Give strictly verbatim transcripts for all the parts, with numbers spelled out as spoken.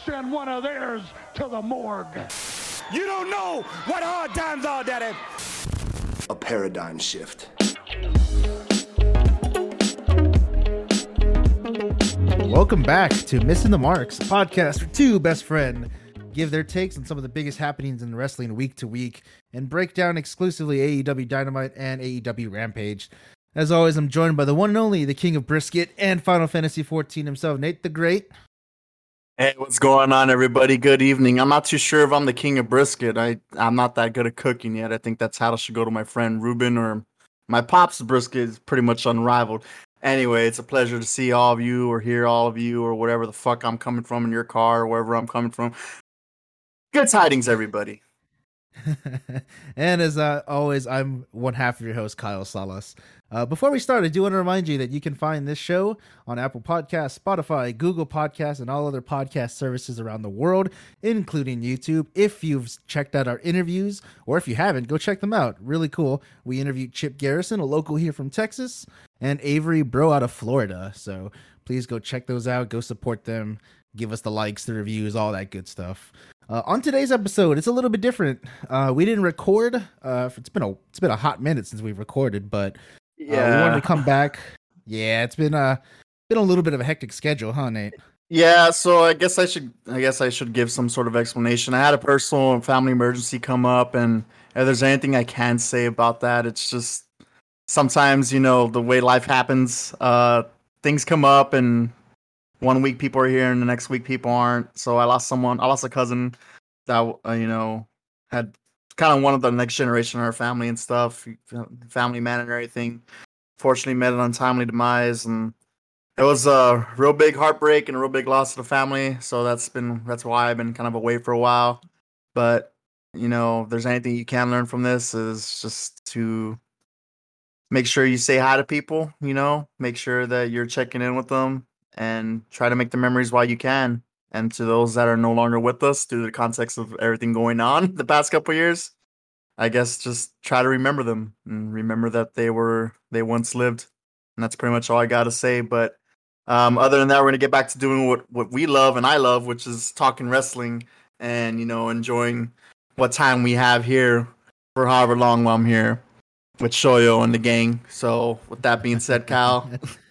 send one of theirs to the morgue. You don't know what hard times are, Daddy. A paradigm shift. Welcome back to Missing the Marks, a podcast for two best friends give their takes on some of the biggest happenings in wrestling week to week and break down exclusively A E W Dynamite and A E W Rampage. As always, I'm joined by the one and only, the King of Brisket and Final Fantasy fourteen himself, Nate the Great. Hey, what's going on, everybody? Good evening. I'm not too sure if I'm the King of Brisket. I, I'm not that good at cooking yet. I think that title should go to my friend Ruben, or my pop's brisket is pretty much unrivaled. Anyway, it's a pleasure to see all of you or hear all of you or whatever the fuck I'm coming from in your car or wherever I'm coming from. Good tidings, everybody. And as uh, always, I'm one half of your host, Kyle Salas. Uh, before we start, I do want to remind you that you can find this show on Apple Podcasts, Spotify, Google Podcasts, and all other podcast services around the world, including YouTube. If you've checked out our interviews, or if you haven't, go check them out. Really cool. We interviewed Chip Garrison, a local here from Texas, and Avery Bro out of Florida. So please go check those out. Go support them. Give us the likes, the reviews, all that good stuff. Uh, on today's episode, it's a little bit different. Uh, we didn't record. Uh, it's been a it's been a hot minute since we've recorded, but uh, Yeah. we wanted to come back. Yeah, it's been a been a little bit of a hectic schedule, huh, Nate? Yeah, so I guess I should I guess I should give some sort of explanation. I had a personal and family emergency come up, and if there's anything I can say about that, it's just sometimes, you know, the way life happens, uh, things come up, and one week people are here and the next week people aren't. So I lost someone, I lost a cousin that, uh, you know, had kind of one of the next generation in our family and stuff, family man and everything. Fortunately met an untimely demise, and it was a real big heartbreak and a real big loss to the family. So that's been, that's why I've been kind of away for a while. But, you know, if there's anything you can learn from this, is just to make sure you say hi to people, you know, make sure that you're checking in with them, and try to make the memories while you can. And to those that are no longer with us due to the context of everything going on the past couple of years, I guess just try to remember them and remember that they were they once lived. And that's pretty much all I got to say. But um, other than that, we're gonna get back to doing what what we love and I love, which is talking wrestling and, you know, enjoying what time we have here for however long while I'm here with Shoyo and the gang. So with that being said, Kyle.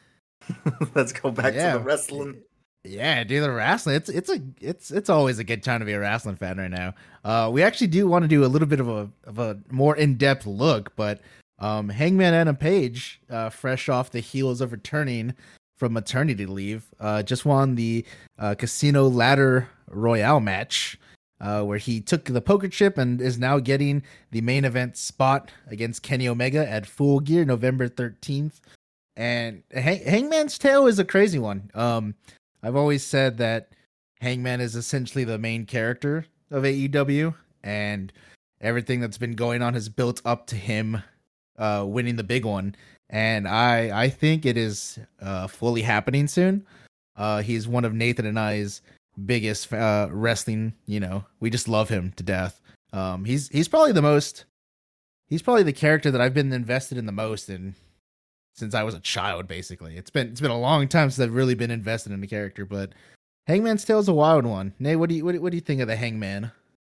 Let's go back Yeah. to the wrestling. Yeah, dude, the wrestling. It's it's a it's it's always a good time to be a wrestling fan right now. Uh, we actually do want to do a little bit of a of a more in depth look, but um, Hangman Adam Page, uh, fresh off the heels of returning from maternity leave, uh, just won the uh, Casino Ladder Royale match, uh, where he took the poker chip and is now getting the main event spot against Kenny Omega at Full Gear November thirteenth. And Hang- Hangman's Tale is a crazy one. Um, I've always said that Hangman is essentially the main character of A E W, and everything that's been going on has built up to him uh, winning the big one. And I, I think it is uh, fully happening soon. Uh, he's one of Nathan and I's biggest uh, wrestling. You know, we just love him to death. Um, he's he's probably the most. He's probably the character that I've been invested in the most in since I was a child. Basically, it's been it's been a long time since I've really been invested in the character. But Hangman's Tale is a wild one. Nate, what do you what, do- what do you think of the Hangman?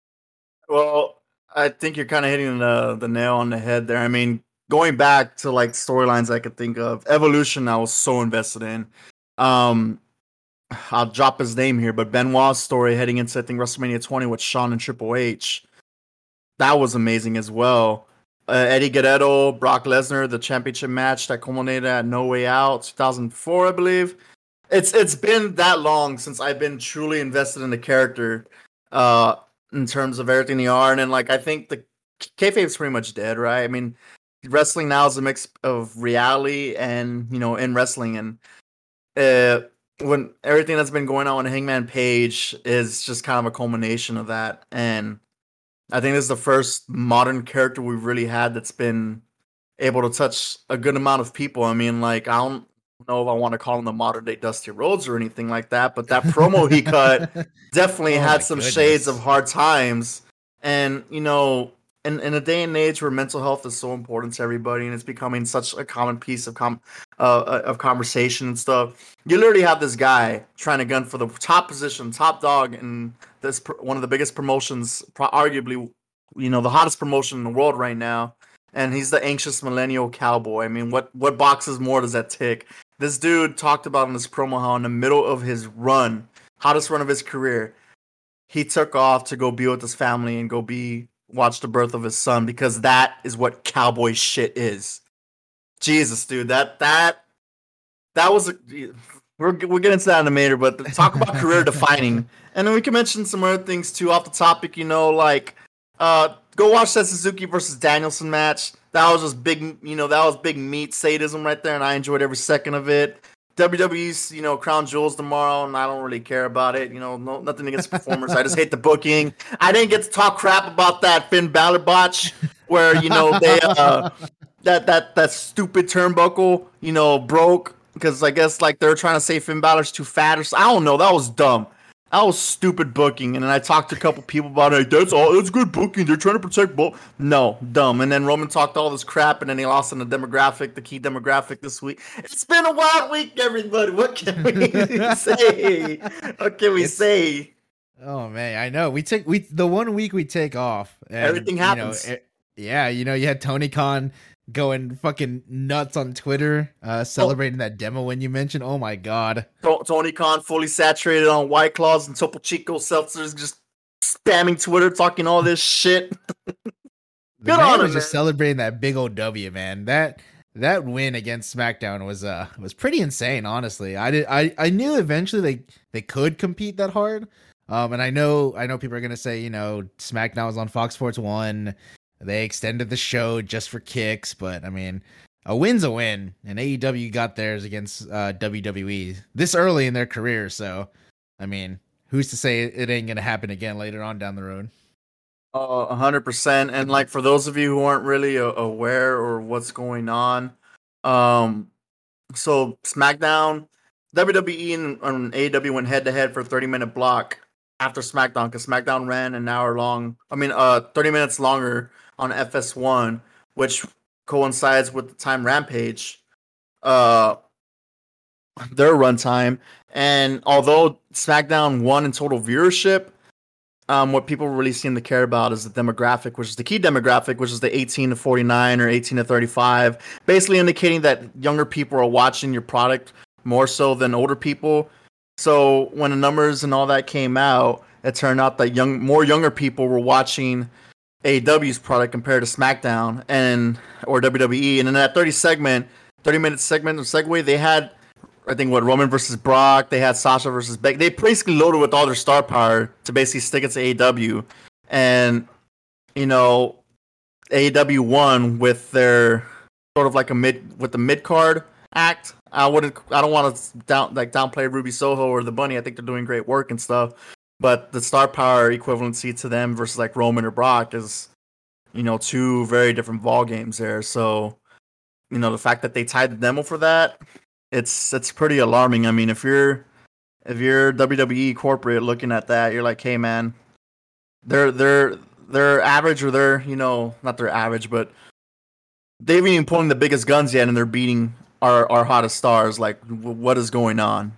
Well, I think you're kind of hitting the the nail on the head there. I mean, going back to like storylines I could think of, Evolution, I was so invested in. Um, I'll drop his name here, but Benoit's story heading into I think WrestleMania twenty with Shawn and Triple H, that was amazing as well. Uh, Eddie Guerrero, Brock Lesnar, the championship match that culminated at No Way Out, two thousand four, I believe. It's it's been that long since I've been truly invested in the character, uh, in terms of everything they are, and then like I think the kayfabe's pretty much dead, right? I mean, wrestling now is a mix of reality and, you know, in wrestling, and uh, when everything that's been going on with Hangman Page is just kind of a culmination of that, and I think this is the first modern character we've really had that's been able to touch a good amount of people. I mean, like, I don't know if I want to call him the modern day Dusty Rhodes or anything like that, but that promo he cut definitely Oh had my some goodness. shades of hard times. And, you know, in, in a day and age where mental health is so important to everybody and it's becoming such a common piece of com uh, of conversation and stuff, you literally have this guy trying to gun for the top position, top dog in this one of the biggest promotions, arguably, you know, the hottest promotion in the world right now. And he's the anxious millennial cowboy. I mean, what what boxes more does that tick? This dude talked about in this promo how in the middle of his run, hottest run of his career, he took off to go be with his family and go be watch the birth of his son, because that is what cowboy shit is. Jesus, dude, that that that was a, we're we'll get into that in a minute, but talk about career defining, and then we can mention some other things too off the topic. You know, like uh, go watch that Suzuki versus Danielson match. That was just big, you know, that was big meat sadism right there, and I enjoyed every second of it. W W E's, you know, Crown Jewels tomorrow, and I don't really care about it. You know, no, nothing against performers. I just hate the booking. I didn't get to talk crap about that Finn Balor botch, where you know they uh, that that that stupid turnbuckle, you know, broke because I guess like they're trying to say Finn Balor's too fat or something. I don't know. That was dumb. That was stupid booking. And then I talked to a couple people about it. That's all. That's good booking. They're trying to protect both. No, dumb. And then Roman talked all this crap, and then he lost in the demographic, the key demographic this week. It's been a wild week, everybody. What can we say? What can we it's, say? Oh man, I know. We take we the one week we take off. And, everything happens. You know, it, yeah, you know, you had Tony Khan going fucking nuts on Twitter, uh, celebrating oh. that demo when you mentioned. Oh my god, Tony Khan fully saturated on White Claws and Topo Chico seltzers, just spamming Twitter, talking all this shit. Good on him, was just celebrating that big old W, man. That that win against SmackDown was uh was pretty insane. Honestly, I did I I knew eventually they they could compete that hard. Um, and I know I know people are gonna say, you know, SmackDown was on Fox Sports One. They extended the show just for kicks, but I mean, a win's a win, and A E W got theirs against uh, W W E this early in their career. So, I mean, who's to say it ain't gonna happen again later on down the road? Oh, a hundred percent. And like for those of you who aren't really uh, aware or what's going on, um, so SmackDown, W W E and, and A E W went head to head for a thirty minute block after SmackDown, because SmackDown ran an hour long. I mean, uh, thirty minutes longer on F S one, which coincides with the time Rampage, uh, their runtime. And although SmackDown won in total viewership, um, what people really seem to care about is the demographic, which is the key demographic, which is the eighteen to forty-nine or eighteen to thirty-five, basically indicating that younger people are watching your product more so than older people. So when the numbers and all that came out, it turned out that young, more younger people were watching A E W's product compared to SmackDown and or W W E. And in that thirty segment, thirty minute segment of segue, they had, I think, what, Roman versus Brock. They had Sasha versus Becky. They basically loaded with all their star power to basically stick it to A E W. And, you know, A E W won with their sort of like a mid, with the mid card act. I wouldn't, I don't want to down, like downplay Ruby Soho or the Bunny. I think they're doing great work and stuff. But the star power equivalency to them versus like Roman or Brock is, you know, two very different ball games there. So, you know, the fact that they tied the demo for that, it's it's pretty alarming. I mean, if you're if you're W W E corporate looking at that, you're like, hey man, they're they're they're average or they're, you know, not their average, but they haven't even pulling the biggest guns yet, and they're beating our our hottest stars. Like, w- what is going on?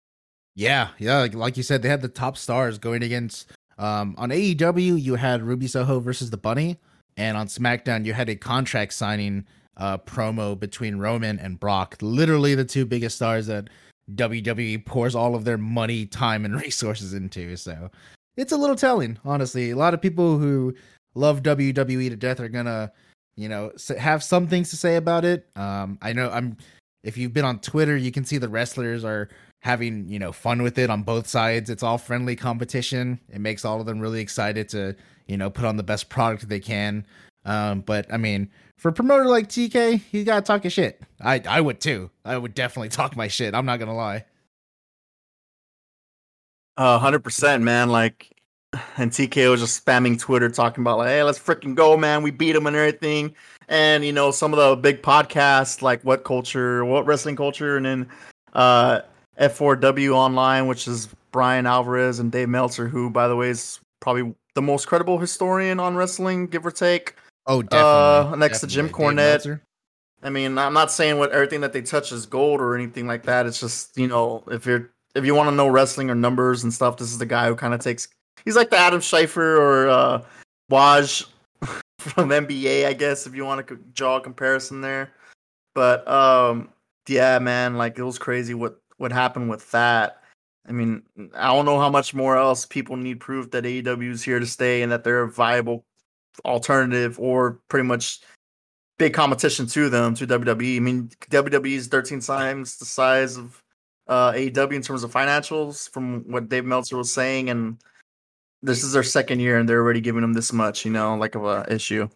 Yeah, yeah, like, like you said, they had the top stars going against. Um, on A E W, you had Ruby Soho versus the Bunny, and on SmackDown, you had a contract signing uh, promo between Roman and Brock. Literally, the two biggest stars that W W E pours all of their money, time, and resources into. So it's a little telling, honestly. A lot of people who love W W E to death are gonna, you know, have some things to say about it. Um, I know I'm. If you've been on Twitter, you can see the wrestlers are having, you know, fun with it on both sides. It's all friendly competition. It makes all of them really excited to, you know, put on the best product they can. Um, but I mean, for a promoter like T K, you gotta talk your shit. I I would too. I would definitely talk my shit. I'm not gonna lie. A hundred percent, man. Like, and T K was just spamming Twitter talking about like, hey, let's freaking go, man. We beat him and everything. And, you know, some of the big podcasts like What Culture, What Wrestling Culture, and then uh, F four W Online, which is Brian Alvarez and Dave Meltzer, who, by the way, is probably the most credible historian on wrestling, give or take. Oh, definitely. Uh, next definitely. to Jim Cornette. I mean, I'm not saying what everything that they touch is gold or anything like that. It's just, you know, if you're if you want to know wrestling or numbers and stuff, this is the guy who kind of takes. He's like the Adam Schleifer or uh, Waj from N B A, I guess, if you want to draw a comparison there. But um, yeah, man, like it was crazy what what happened with that. I mean, I don't know how much more else people need proof that A E W is here to stay and that they're a viable alternative or pretty much big competition to them, to W W E. I mean, W W E is thirteen times the size of uh, A E W in terms of financials, from what Dave Meltzer was saying, and this is their second year, and they're already giving them this much, you know, like of a issue.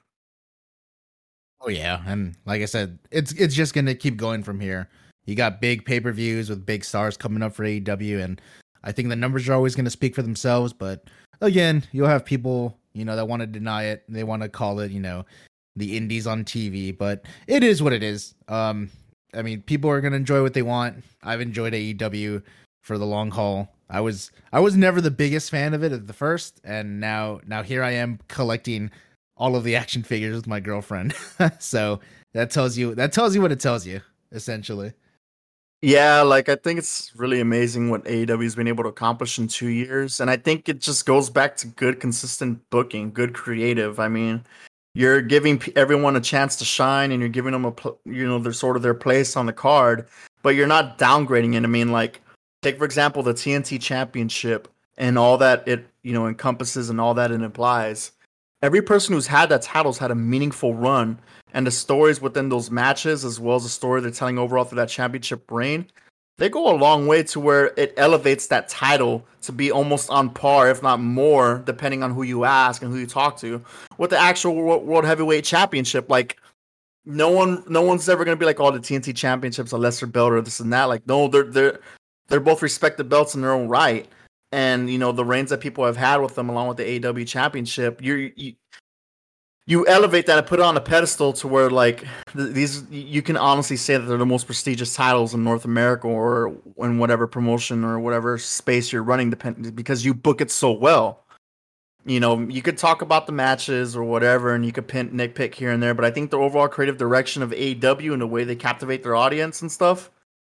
Oh yeah, and like I said, it's it's just gonna keep going from here. You got big pay per views with big stars coming up for A E W, and I think the numbers are always gonna speak for themselves. But again, you'll have people, you know, that want to deny it. They want to call it, you know, the indies on T V, but it is what it is. Um, I mean, people are gonna enjoy what they want. I've enjoyed A E W for the long haul. I was I was never the biggest fan of it at the first, and now now here I am collecting all of the action figures with my girlfriend. So that tells you that tells you what it tells you, essentially. Yeah, like I think it's really amazing what A E W has been able to accomplish in two years, and I think it just goes back to good, consistent booking, good creative. I mean, you're giving p- everyone a chance to shine, and you're giving them a, pl- you know, their sort of their place on the card, but you're not downgrading it. I mean, like, take for example the T N T Championship and all that it, you know, encompasses and all that it implies. Every person who's had that title's had a meaningful run, and the stories within those matches, as well as the story they're telling overall through that championship reign, they go a long way to where it elevates that title to be almost on par, if not more, depending on who you ask and who you talk to, with the actual World Heavyweight Championship. Like, no one, no one's ever gonna be like, "Oh, the T N T Championship's a lesser belt or this and that." Like, no, they're they're they're both respected belts in their own right, and you know the reigns that people have had with them, along with the A E W Championship, you you you elevate that and put it on a pedestal to where like th- these you can honestly say that they're the most prestigious titles in North America or in whatever promotion or whatever space you're running, depend- because you book it so well. You know, you could talk about the matches or whatever, and you could pin nitpick here and there, but I think the overall creative direction of A E W and the way they captivate their audience and stuff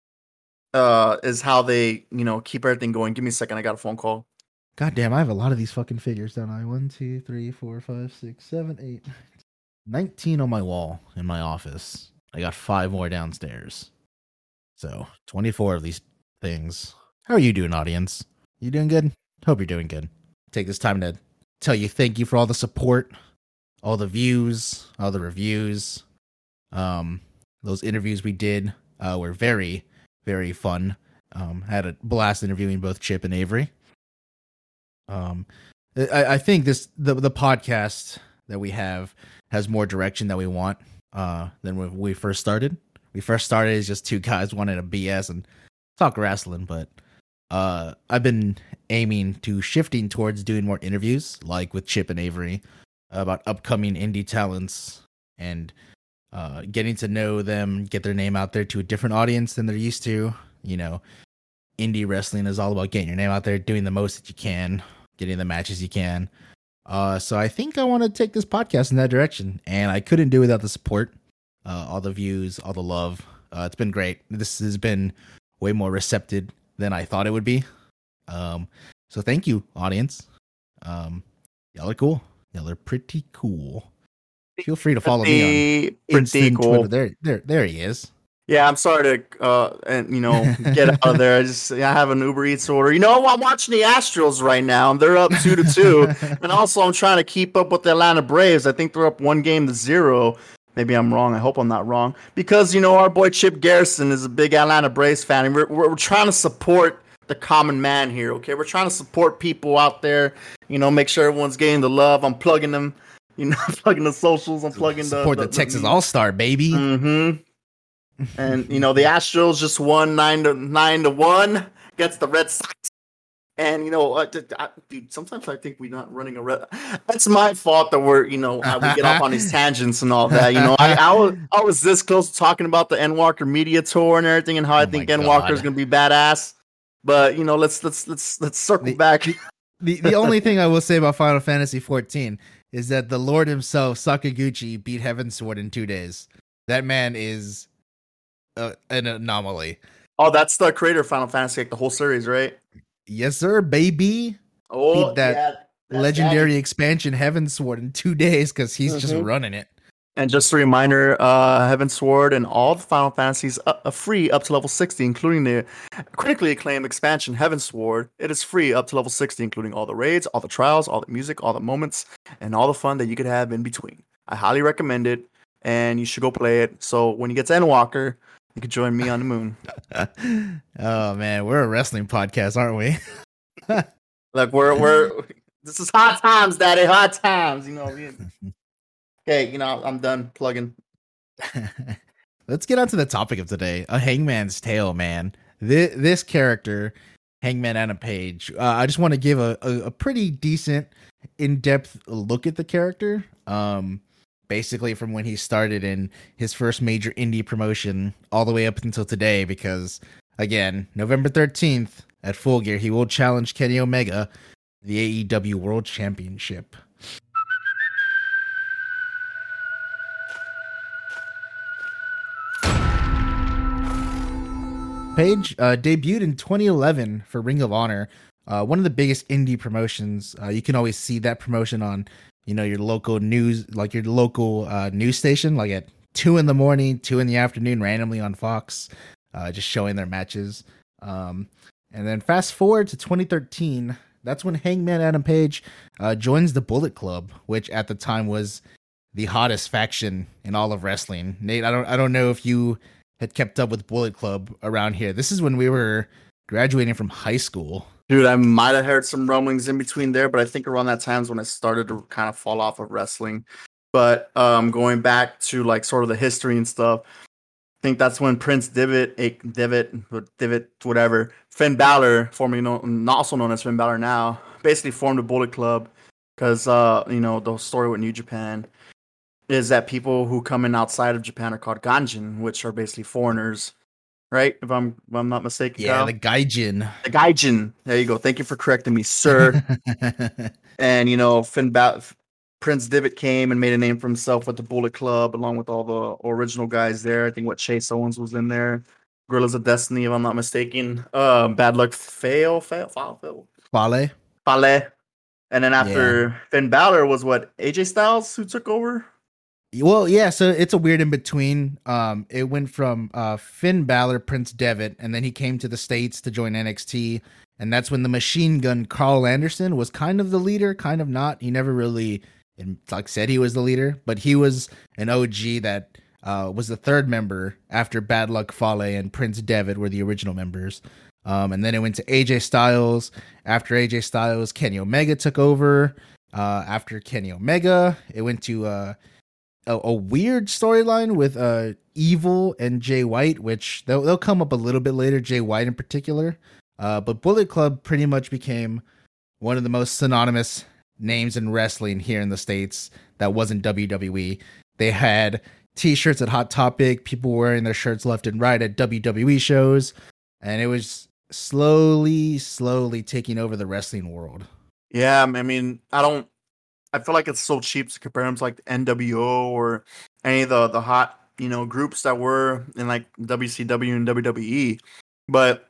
uh, is how they, you know, keep everything going. Give me a second, I got a phone call. God damn, I have a lot of these fucking figures, don't I? One, two, three, four, five, six, seven, eight, nineteen on my wall in my office. I got five more downstairs. So, twenty-four of these things. How are you doing, audience? You doing good? Hope you're doing good. Take this time to tell you thank you for all the support, all the views, all the reviews. Um, those interviews we did uh, were very, very fun. Um, had a blast interviewing both Chip and Avery. Um, I, I think this the the podcast that we have has more direction that we want uh than when we first started. We first started as just two guys wanting to B S and talk wrestling, but uh I've been aiming to shifting towards doing more interviews, like with Chip and Avery, about upcoming indie talents and uh getting to know them, get their name out there to a different audience than they're used to. You know, indie wrestling is all about getting your name out there, doing the most that you can, getting the matches you can. Uh, so I think I want to take this podcast in that direction, and I couldn't do without the support, uh, all the views, all the love. Uh, it's been great. This has been way more receptive than I thought it would be. Um, so thank you, audience. Um, y'all are cool. Y'all are pretty cool. Feel free to follow pretty, me on pretty Instant cool. Twitter. There, there, there he is. Yeah, I'm sorry to, uh, and you know, get out of there. I just, I have an Uber Eats order. You know, I'm watching the Astros right now, and they're up two to two. And also, I'm trying to keep up with the Atlanta Braves. I think they're up one game to zero. Maybe I'm wrong. I hope I'm not wrong. Because you know, our boy Chip Garrison is a big Atlanta Braves fan, and we're we're, we're trying to support the common man here. Okay, we're trying to support people out there. You know, make sure everyone's getting the love. I'm plugging them. You know, plugging the socials. I'm plugging support the support the, the Texas the, All Star, baby. Mm-hmm. And you know the Astros just won nine to nine to one against the Red Sox. And you know, uh, I, dude, sometimes I think we're not running a red. That's my fault that we're, you know, uh, we get off on these tangents and all that. You know, I, I was I was this close to talking about the N Walker media tour and everything, and how I Oh think my N Walker is God. gonna be badass. But you know, let's let's let's let's circle The- back. the the only thing I will say about Final Fantasy fourteen is that the Lord himself, Sakaguchi, beat Heavensward in two days. That man is a, an anomaly. Oh, that's the creator of Final Fantasy, like the whole series, right? Yes, sir, baby. Oh, beat that yeah, legendary daddy. expansion Heavensward in two days because he's mm-hmm. just running it. And just a reminder, uh, Heavensward and all the Final Fantasies are free up to level sixty, including the critically acclaimed expansion Heavensward. It is free up to level sixty, including all the raids, all the trials, all the music, all the moments, and all the fun that you could have in between. I highly recommend it, and you should go play it. So when you get to Endwalker, you can join me on the moon. Oh man, we're a wrestling podcast, aren't we? Look, we're we're this is hot times, Daddy, hot times. You know. We, Okay, you know, I'm done plugging. Let's get on to the topic of today, A Hangman's Tale, man. This, this character, Hangman Adam Page, uh, I just want to give a, a, a pretty decent, in-depth look at the character. Um, basically from when he started in his first major indie promotion all the way up until today, because, again, November thirteenth at Full Gear, he will challenge Kenny Omega, the A E W World Championship. Page uh, debuted in twenty eleven for Ring of Honor, uh, one of the biggest indie promotions. Uh, you can always see that promotion on, you know, your local news, like your local uh, news station, like at two in the morning, two in the afternoon, randomly on Fox, uh, just showing their matches. Um, and then fast forward to twenty thirteen, that's when Hangman Adam Page uh, joins the Bullet Club, which at the time was the hottest faction in all of wrestling. Nate, I don't, I don't know if you had kept up with Bullet Club around here. This is when we were graduating from high school. Dude, I might have heard some rumblings in between there, but I think around that time is when I started to kind of fall off of wrestling. But um, going back to like sort of the history and stuff, I think that's when Prince Devitt, a Devitt, Devitt, whatever, Finn Balor, formerly known, also known as Finn Balor now, basically formed a Bullet Club because uh, you know, the story with New Japan is that people who come in outside of Japan are called Ganjin, which are basically foreigners, right? If I'm if I'm not mistaken. Yeah, Kyle? the Gaijin. The Gaijin. There you go. Thank you for correcting me, sir. And you know, Finn ba- Prince Devitt came and made a name for himself with the Bullet Club, along with all the original guys there. I think what Chase Owens was in there, Gorillas of Destiny, if I'm not mistaken. Uh, Bad Luck Fail, fail, fail, fail. Fale. Fale. And then after yeah. Finn Balor was what, A J Styles who took over? Well, yeah, so it's a weird in between. Um, it went from uh, Finn Balor, Prince Devitt, and then he came to the States to join N X T, and that's when the Machine Gun Carl Anderson was kind of the leader, kind of not. He never really, like, said he was the leader, but he was an O G that uh, was the third member after Bad Luck Fale and Prince Devitt were the original members. Um, and then it went to A J Styles. After A J Styles, Kenny Omega took over. Uh, after Kenny Omega, it went to... Uh, A, a weird storyline with uh Evil and Jay White, which they'll they'll come up a little bit later. Jay White in particular, uh, but Bullet Club pretty much became one of the most synonymous names in wrestling here in the States. That wasn't W W E. They had T-shirts at Hot Topic, people wearing their shirts left and right at W W E shows, and it was slowly, slowly taking over the wrestling world. Yeah, I mean, I don't. I feel like it's so cheap to compare them to like the N W O or any of the, the hot, you know, groups that were in like W C W and W W E. But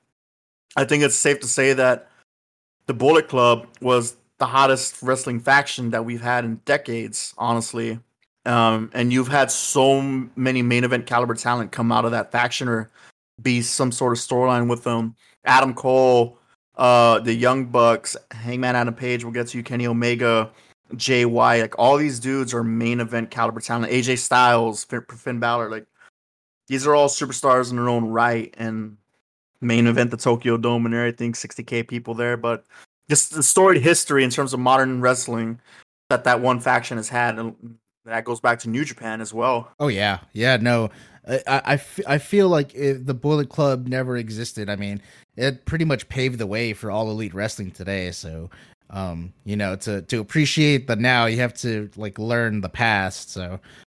I think it's safe to say that the Bullet Club was the hottest wrestling faction that we've had in decades, honestly. Um, and you've had so many main event caliber talent come out of that faction or be some sort of storyline with them. Adam Cole, uh, the Young Bucks, Hangman Adam Page, we'll get to you, Kenny Omega, Jay White, like all these dudes are main event caliber talent. A J Styles, Finn, Finn Balor, like these are all superstars in their own right, and main event the Tokyo Dome and everything, sixty K people there. But just the storied history in terms of modern wrestling that that one faction has had, and that goes back to New Japan as well. Oh yeah, yeah, no, I I, I feel like if the Bullet Club never existed, I mean, it pretty much paved the way for all elite wrestling today. So. Um, you know, to, to appreciate the now, you have to like learn the past. So,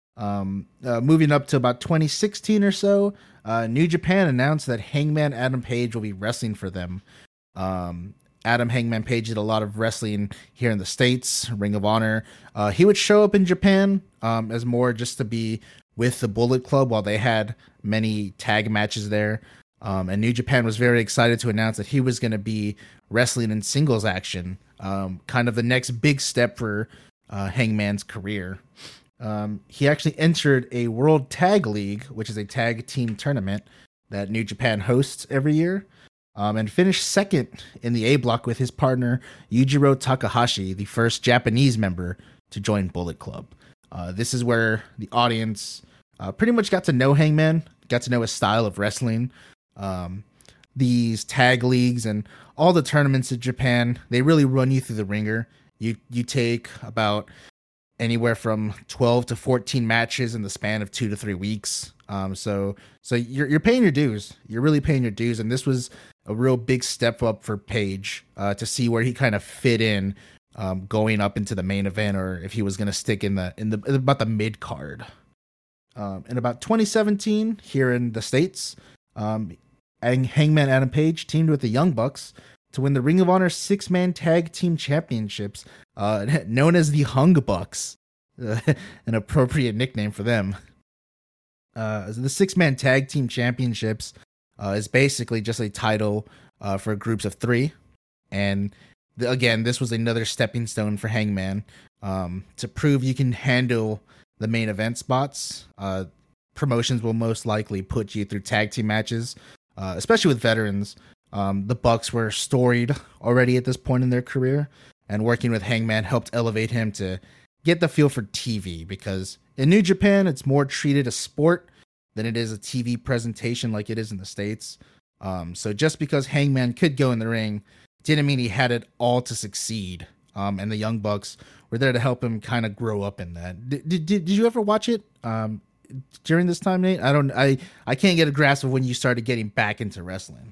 um, uh, moving up to about twenty sixteen or so, uh, New Japan announced that Hangman Adam Page will be wrestling for them. Um, Adam Hangman Page did a lot of wrestling here in the States, Ring of Honor. Uh, he would show up in Japan um, as more just to be with the Bullet Club while they had many tag matches there. Um, and New Japan was very excited to announce that he was going to be wrestling in singles action, um, kind of the next big step for uh, Hangman's career. Um, he actually entered a World Tag League, which is a tag team tournament that New Japan hosts every year, um, and finished second in the A block with his partner Yujiro Takahashi, the first Japanese member to join Bullet Club. Uh, this is where the audience uh, pretty much got to know Hangman, got to know his style of wrestling. Um, these tag leagues and all the tournaments in Japan, they really run you through the ringer. You you take about anywhere from twelve to fourteen matches in the span of two to three weeks. Um, so so you're you're paying your dues. You're really paying your dues, and this was a real big step up for Page uh, to see where he kind of fit in, um, going up into the main event, or if he was going to stick in the in the about the mid card. Um, in about twenty seventeen, here in the States, um, Hangman Adam Page teamed with the Young Bucks to win the Ring of Honor six-man tag team championships, uh, known as the Hung Bucks, uh, an appropriate nickname for them. Uh, the six-man tag team championships uh, is basically just a title uh, for groups of three. And th- again, this was another stepping stone for Hangman um, to prove you can handle the main event spots. Uh, promotions will most likely put you through tag team matches, uh, especially with veterans. Um, the Bucks were storied already at this point in their career, and working with Hangman helped elevate him to get the feel for T V, because in New Japan, it's more treated as sport than it is a T V presentation like it is in the States. Um, so just because Hangman could go in the ring didn't mean he had it all to succeed. Um, and the Young Bucks were there to help him kind of grow up in that. Did, did, did you ever watch it um, during this time, Nate? I don't. I, I can't get a grasp of when you started getting back into wrestling.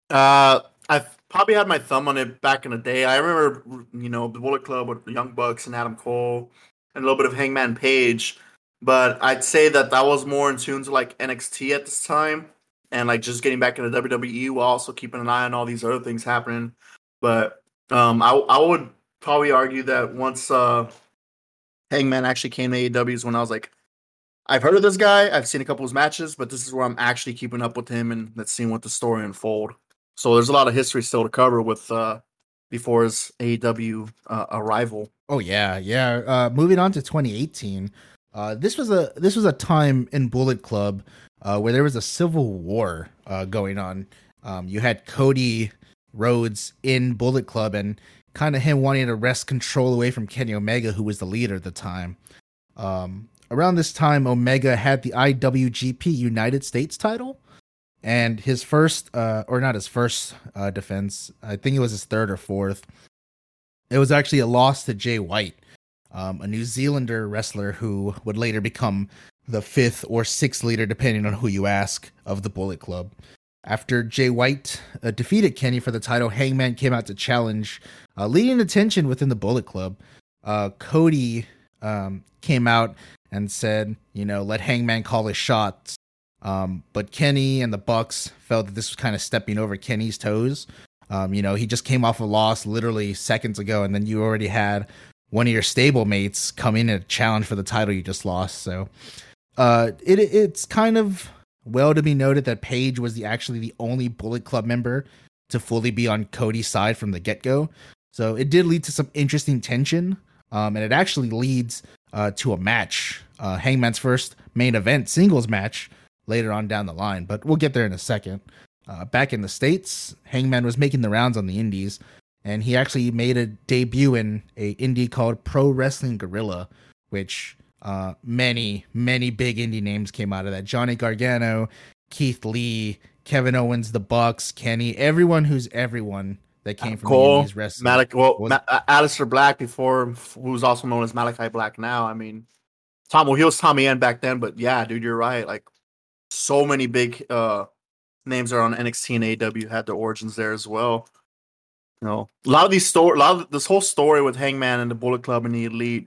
Uh, I've probably had my thumb on it back in the day. I remember, you know, the Bullet Club with the Young Bucks and Adam Cole and a little bit of Hangman Page. But I'd say that that was more in tune to like N X T at this time, and like just getting back into W W E while also keeping an eye on all these other things happening. But um, I I would probably argue that once uh, Hangman actually came to A E W is when I was like, I've heard of this guy, I've seen a couple of his matches, but this is where I'm actually keeping up with him and let's see what the story unfold. So there's a lot of history still to cover with uh, before his A E W uh, arrival. Oh yeah, yeah. Uh, moving on to twenty eighteen, uh, this was a this was a time in Bullet Club uh, where there was a civil war uh, going on. Um, you had Cody Rhodes in Bullet Club and kind of him wanting to wrest control away from Kenny Omega, who was the leader at the time. Um, around this time, Omega had the I W G P United States title. And his first, uh, or not his first uh, defense, I think it was his third or fourth. It was actually a loss to Jay White, um, a New Zealander wrestler who would later become the fifth or sixth leader, depending on who you ask, of the Bullet Club. After Jay White uh, defeated Kenny for the title, Hangman came out to challenge, uh, leading attention within the Bullet Club. Uh, Cody um, came out and said, you know, let Hangman call his shots. Um, but Kenny and the Bucks felt that this was kind of stepping over Kenny's toes. Um, you know, he just came off a loss literally seconds ago, and then you already had one of your stable mates come in and challenge for the title you just lost. So uh, it it's kind of well to be noted that Page was the actually the only Bullet Club member to fully be on Cody's side from the get-go. So it did lead to some interesting tension, um, and it actually leads uh, to a match, uh, Hangman's first main event singles match, later on down the line, but we'll get there in a second. Uh, back in the States, Hangman was making the rounds on the indies, and he actually made a debut in a indie called Pro Wrestling Guerrilla, which uh, many, many big indie names came out of that. Johnny Gargano, Keith Lee, Kevin Owens, the Bucks, Kenny, everyone who's everyone that came from Cole, the indies wrestling. Malik, well, Ma- Aleister Black before, who's also known as Malachi Black now. I mean, Tom, well, he was Tommy End back then, but yeah, dude, you're right. Like, so many big uh, names are on N X T and A E W had their origins there as well. You know, a lot of these story, a lot of this whole story with Hangman and the Bullet Club and the Elite.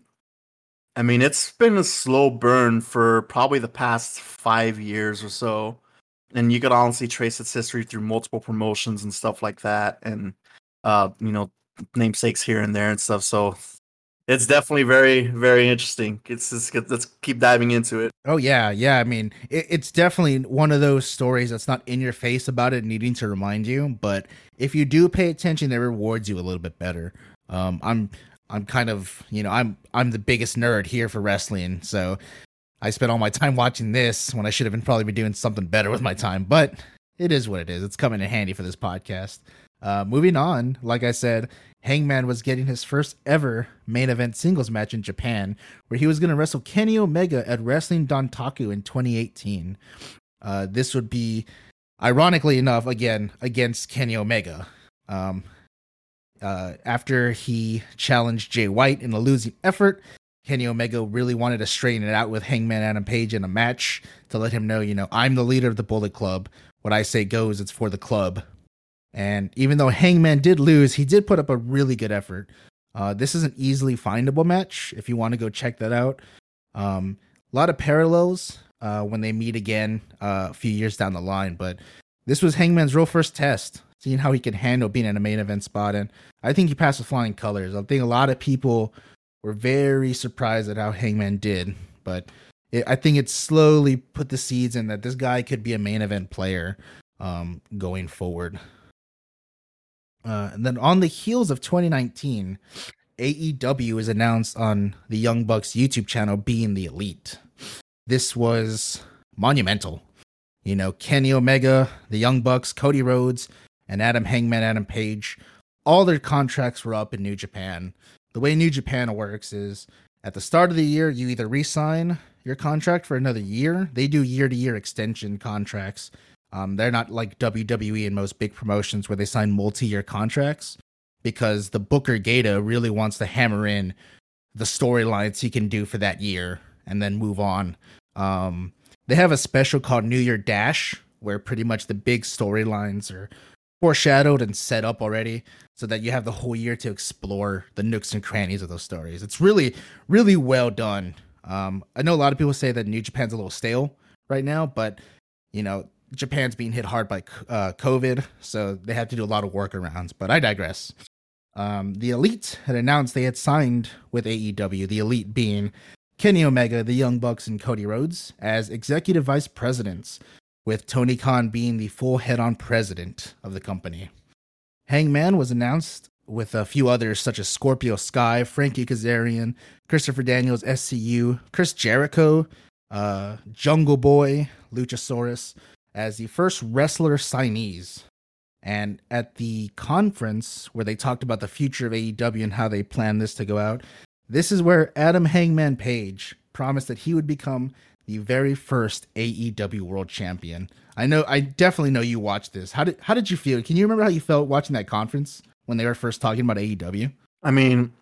I mean, it's been a slow burn for probably the past five years or so, and you could honestly trace its history through multiple promotions and stuff like that. And uh, you know, namesakes here and there and stuff. So it's definitely very, very interesting. It's just let's keep diving into it. Oh yeah, yeah. I mean, it, it's definitely one of those stories that's not in your face about it, needing to remind you. But if you do pay attention, it rewards you a little bit better. Um, I'm, I'm kind of, you know, I'm, I'm the biggest nerd here for wrestling, so I spent all my time watching this when I should have been probably been doing something better with my time. But it is what it is. It's coming in handy for this podcast. Uh, moving on, like I said, Hangman was getting his first ever main event singles match in Japan, where he was going to wrestle Kenny Omega at Wrestling Dontaku in twenty eighteen. Uh, this would be, ironically enough, again, against Kenny Omega. Um, uh, after he challenged Jay White in a losing effort, Kenny Omega really wanted to straighten it out with Hangman Adam Page in a match to let him know, you know, I'm the leader of the Bullet Club. What I say goes, it's for the club. And even though Hangman did lose, he did put up a really good effort. Uh, this is an easily findable match if you want to go check that out. Um, a lot of parallels uh, when they meet again uh, a few years down the line. But this was Hangman's real first test, seeing how he could handle being in a main event spot. And I think he passed with flying colors. I think a lot of people were very surprised at how Hangman did. But it, I think it slowly put the seeds in that this guy could be a main event player um, going forward. Uh, and then on the heels of twenty nineteen, A E W is announced on the Young Bucks YouTube channel being the Elite. This was monumental. You know, Kenny Omega, the Young Bucks, Cody Rhodes, and Adam Hangman Adam Page, all their contracts were up in New Japan. The way New Japan works is at the start of the year, you either re-sign your contract for another year. They do year-to-year extension contracts. Um, they're not like W W E and most big promotions where they sign multi-year contracts, because the Booker Gata really wants to hammer in the storylines he can do for that year and then move on. Um, they have a special called New Year Dash, where pretty much the big storylines are foreshadowed and set up already so that you have the whole year to explore the nooks and crannies of those stories. It's really, really well done. Um, I know a lot of people say that New Japan's a little stale right now, but, you know, Japan's being hit hard by uh, COVID, so they have to do a lot of workarounds, but I digress. Um, the Elite had announced they had signed with A E W, the Elite being Kenny Omega, the Young Bucks, and Cody Rhodes as executive vice presidents, with Tony Khan being the full head-on president of the company. Hangman was announced with a few others such as Scorpio Sky, Frankie Kazarian, Christopher Daniels, S C U, Chris Jericho, uh, Jungle Boy, Luchasaurus, as the first wrestler signees. And at the conference where they talked about the future of A E W and how they plan this to go out, this is where Adam Hangman Page promised that he would become the very first A E W World Champion. I know, I definitely know you watched this. How did how did you feel? Can you remember how you felt watching that conference when they were first talking about A E W? I mean,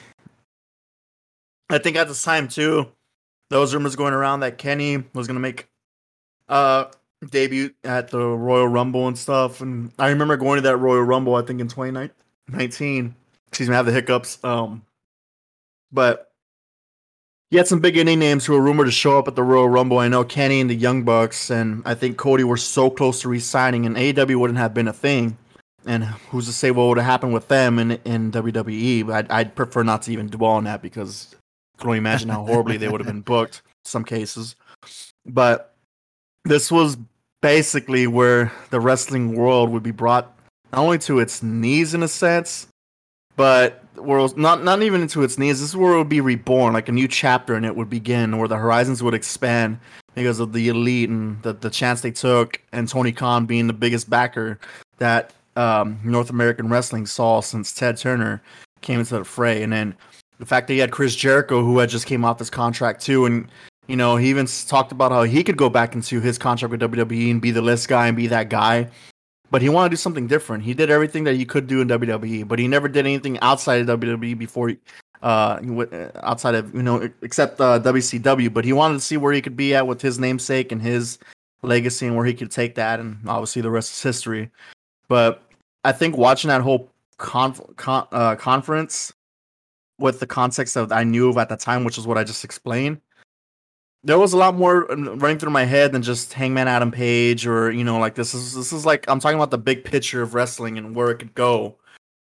I think at the time too, those rumors going around that Kenny was going to make uh debut at the Royal Rumble and stuff. And I remember going to that Royal Rumble, I think in twenty nineteen. Excuse me, I have the hiccups. Um, but he had some big indie names who were rumored to show up at the Royal Rumble. I know Kenny and the Young Bucks, and I think Cody were so close to re-signing, and A E W wouldn't have been a thing. And who's to say what would have happened with them in, in W W E? But I'd, I'd prefer not to even dwell on that, because I can only imagine how horribly they would have been booked in some cases. But this was basically where the wrestling world would be brought not only to its knees in a sense, but world not not even into its knees. This is where it would be reborn, like a new chapter, and it would begin, where the horizons would expand because of the Elite and the, the chance they took, and Tony Khan being the biggest backer that um, North American wrestling saw since Ted Turner came into the fray. And then the fact that he had Chris Jericho, who had just came off this contract too, and you know, he even talked about how he could go back into his contract with W W E and be the list guy and be that guy. But he wanted to do something different. He did everything that he could do in W W E, but he never did anything outside of W W E before, uh, outside of, you know, except uh, W C W. But he wanted to see where he could be at with his namesake and his legacy and where he could take that. And obviously the rest is history. But I think watching that whole conf- con- uh, conference with the context that I knew of at the time, which is what I just explained, there was a lot more running through my head than just Hangman Adam Page, or, you know, like this is this is like, I'm talking about the big picture of wrestling and where it could go.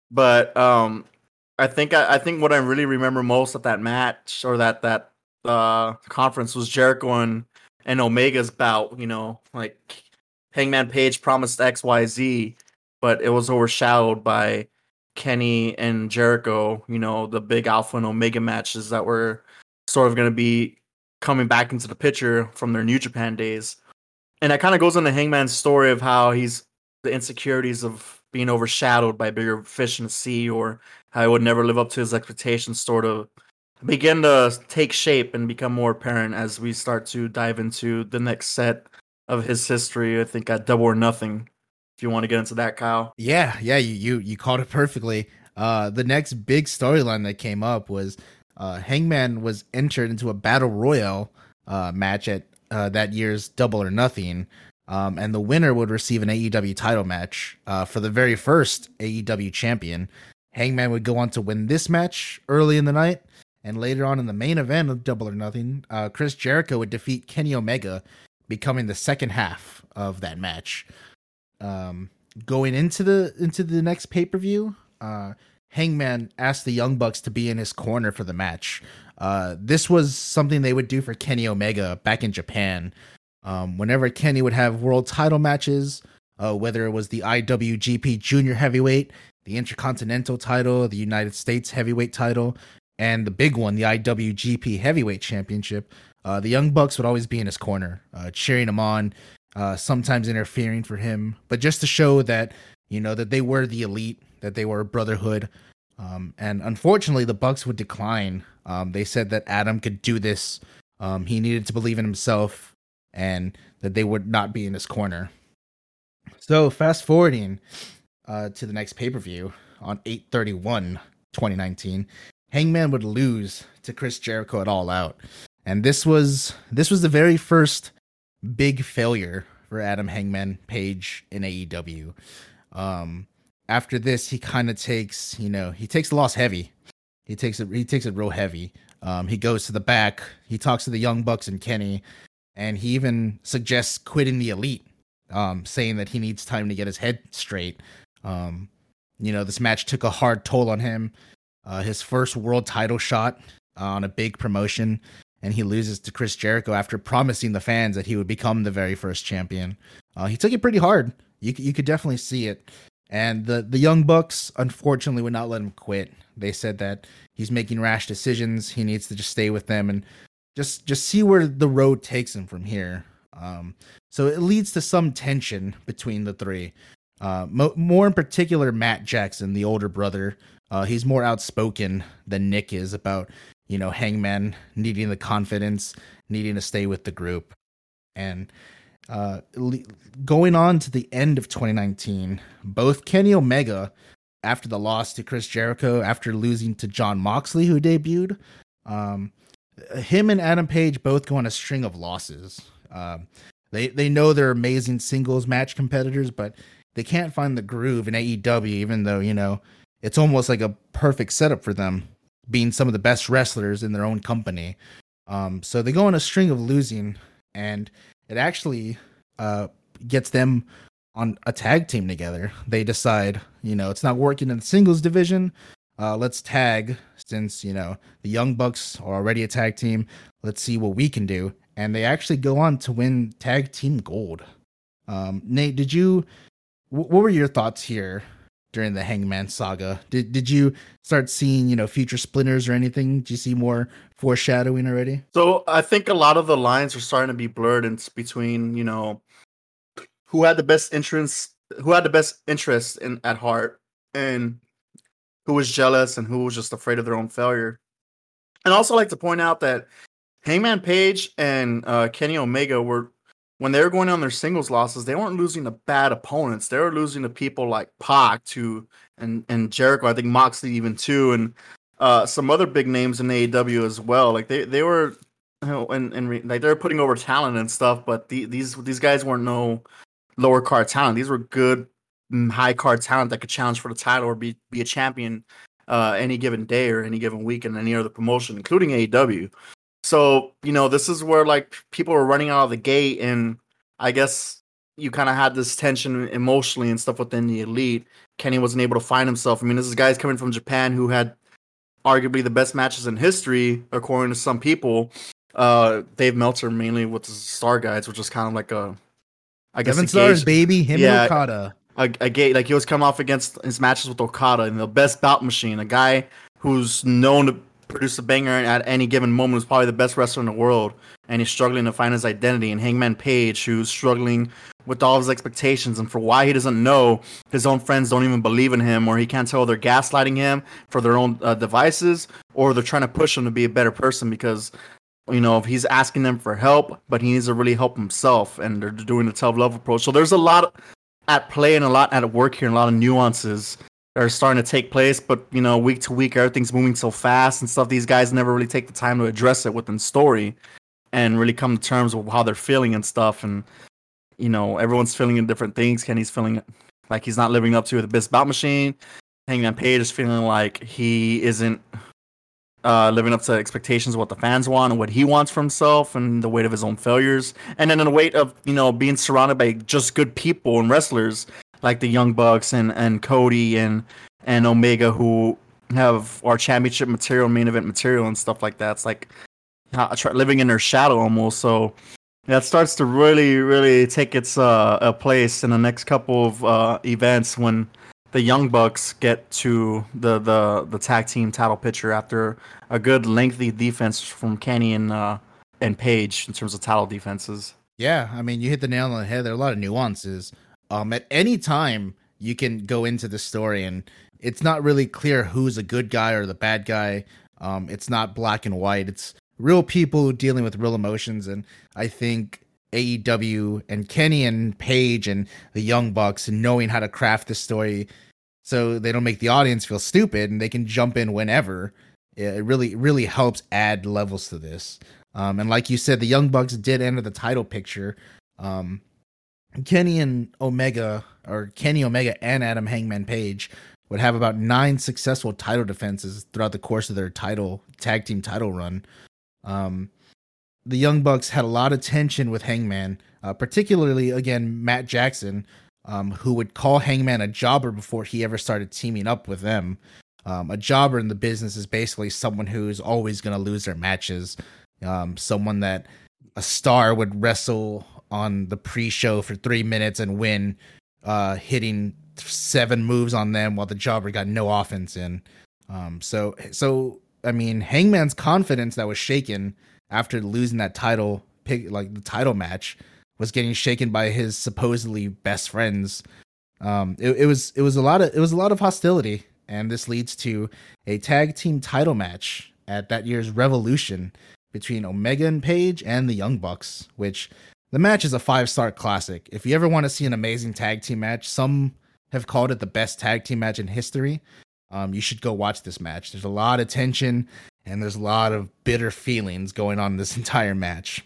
But um, I think I, I think what I really remember most of that match or that that uh conference was Jericho and, and Omega's bout. You know, like Hangman Page promised X Y Z, but it was overshadowed by Kenny and Jericho. You know, the big Alpha and Omega matches that were sort of going to be coming back into the picture from their New Japan days. And that kind of goes into Hangman's story of how he's the insecurities of being overshadowed by bigger fish in the sea, or how he would never live up to his expectations, sort of begin to take shape and become more apparent as we start to dive into the next set of his history. I think at Double or Nothing. If you want to get into that, Kyle. Yeah, yeah, you you, you called it perfectly. Uh, the next big storyline that came up was uh, Hangman was entered into a battle royal uh, match at uh, that year's Double or Nothing, um, and the winner would receive an A E W title match uh, for the very first A E W champion. Hangman would go on to win this match early in the night, and later on in the main event of Double or Nothing, uh, Chris Jericho would defeat Kenny Omega, becoming the second half of that match. Um, going into the into the next pay per view, uh, Hangman asked the Young Bucks to be in his corner for the match. Uh, this was something they would do for Kenny Omega back in Japan. Um, whenever Kenny would have world title matches, uh, whether it was the I W G P Junior Heavyweight, the Intercontinental title, the United States Heavyweight title, and the big one, the I W G P Heavyweight Championship, uh, the Young Bucks would always be in his corner, uh, cheering him on, uh, sometimes interfering for him, but just to show that, you know, that they were the elite, that they were a brotherhood. Um, and unfortunately, the Bucks would decline. Um, they said that Adam could do this. Um, he needed to believe in himself, and that they would not be in his corner. So fast forwarding uh, to the next pay-per-view on eight thirty-one twenty nineteen, Hangman would lose to Chris Jericho at All Out. And this was this was the very first big failure for Adam Hangman Page in A E W. Um, after this, he kind of takes, you know, he takes the loss heavy. He takes it he takes it real heavy. Um, he goes to the back. He talks to the Young Bucks and Kenny, and he even suggests quitting the Elite, um, saying that he needs time to get his head straight. Um, you know, this match took a hard toll on him. Uh, his first world title shot uh, on a big promotion, and he loses to Chris Jericho after promising the fans that he would become the very first champion. Uh, he took it pretty hard. You you could definitely see it. And the, the Young Bucks, unfortunately, would not let him quit. They said that he's making rash decisions. He needs to just stay with them and just just see where the road takes him from here. Um, so it leads to some tension between the three. Uh, mo- more in particular, Matt Jackson, the older brother. Uh, he's more outspoken than Nick is about, you know, Hangman needing the confidence, needing to stay with the group. And uh, le- going on to the end of twenty nineteen, both Kenny Omega, after the loss to Chris Jericho, after losing to Jon Moxley, who debuted, um, him and Adam Page both go on a string of losses. Um, they they know they're amazing singles match competitors, but they can't find the groove in A E W, even though, you know, it's almost like a perfect setup for them, being some of the best wrestlers in their own company. Um, so they go on a string of losing, and it actually uh, gets them on a tag team together. They decide, you know, it's not working in the singles division. Uh, let's tag, since, you know, the Young Bucks are already a tag team. Let's see what we can do. And they actually go on to win tag team gold. Um, Nate, did you, what were your thoughts here during the Hangman saga? Did did you start seeing, you know, future splinters or anything? Did you see more foreshadowing already? So I think a lot of the lines are starting to be blurred in between, you know, who had the best interest, who had the best interest in at heart, and who was jealous and who was just afraid of their own failure. And I also like to point out that Hangman Page and uh, Kenny Omega were, when they were going on their singles losses, they weren't losing to bad opponents. They were losing to people like Pac to and and Jericho. I think Moxley even too, and uh, some other big names in A E W as well. Like they they were, you know, and and re, like they were putting over talent and stuff. But the, these these guys weren't no lower card talent. These were good high card talent that could challenge for the title or be be a champion uh, any given day or any given week in any other promotion, including A E W. So, you know, this is where like people are running out of the gate, and I guess you kind of had this tension emotionally and stuff within the Elite. Kenny wasn't able to find himself. I mean, this is guys coming from Japan who had arguably the best matches in history, according to some people. Uh, Dave Meltzer mainly with the Star Guides, which was kind of like a, I guess, Seven a Stars, gauge, baby, him yeah, and Okada. A, a gate, like he was coming off against his matches with Okada and the best bout machine, a guy who's known to produce a banger at any given moment, who's probably the best wrestler in the world, and he's struggling to find his identity. And Hangman Page, who's struggling with all of his expectations, and for why he doesn't know, his own friends don't even believe in him, or he can't tell they're gaslighting him for their own uh, devices, or they're trying to push him to be a better person because, you know, if he's asking them for help, but he needs to really help himself, and they're doing the tough love approach. So there's a lot at play and a lot at work here, and a lot of nuances that are starting to take place. But, you know, week to week, everything's moving so fast and stuff. These guys never really take the time to address it within story and really come to terms with how they're feeling and stuff. And, you know, everyone's feeling in different things. Kenny's feeling like he's not living up to the best bout machine. Hangman Page is feeling like he isn't uh, living up to expectations of what the fans want and what he wants for himself, and the weight of his own failures. And then in the weight of, you know, being surrounded by just good people and wrestlers like the Young Bucks and, and Cody and, and Omega, who have our championship material, main event material and stuff like that. It's like uh, living in their shadow almost. So that starts to really, really take its uh, a place in the next couple of uh, events when the Young Bucks get to the, the, the tag team title picture after a good lengthy defense from Kenny and uh, and Page in terms of title defenses. Yeah, I mean, you hit the nail on the head. There are a lot of nuances. Um, at any time, you can go into the story, and it's not really clear who's a good guy or the bad guy. Um, it's not black and white. It's real people dealing with real emotions, and I think A E W and Kenny and Page and the Young Bucks knowing how to craft this story so they don't make the audience feel stupid and they can jump in whenever, it really, really helps add levels to this. Um, and like you said, the Young Bucks did enter the title picture. Um, Kenny and Omega, or Kenny Omega and Adam Hangman Page, would have about nine successful title defenses throughout the course of their title tag team title run. Um, the Young Bucks had a lot of tension with Hangman, uh, particularly, again, Matt Jackson, um, who would call Hangman a jobber before he ever started teaming up with them. Um, a jobber in the business is basically someone who's always going to lose their matches. Um, someone that a star would wrestle on the pre-show for three minutes and win, uh, hitting seven moves on them while the jobber got no offense in. Um, so, so I mean, Hangman's confidence that was shaken after losing that title, pick, like the title match, was getting shaken by his supposedly best friends. Um, it, it was it was a lot of it was a lot of hostility, and this leads to a tag team title match at that year's Revolution between Omega and Page and the Young Bucks, which the match is a five-star classic. If you ever want to see an amazing tag team match, some have called it the best tag team match in history. Um, you should go watch this match. There's a lot of tension, and there's a lot of bitter feelings going on in this entire match.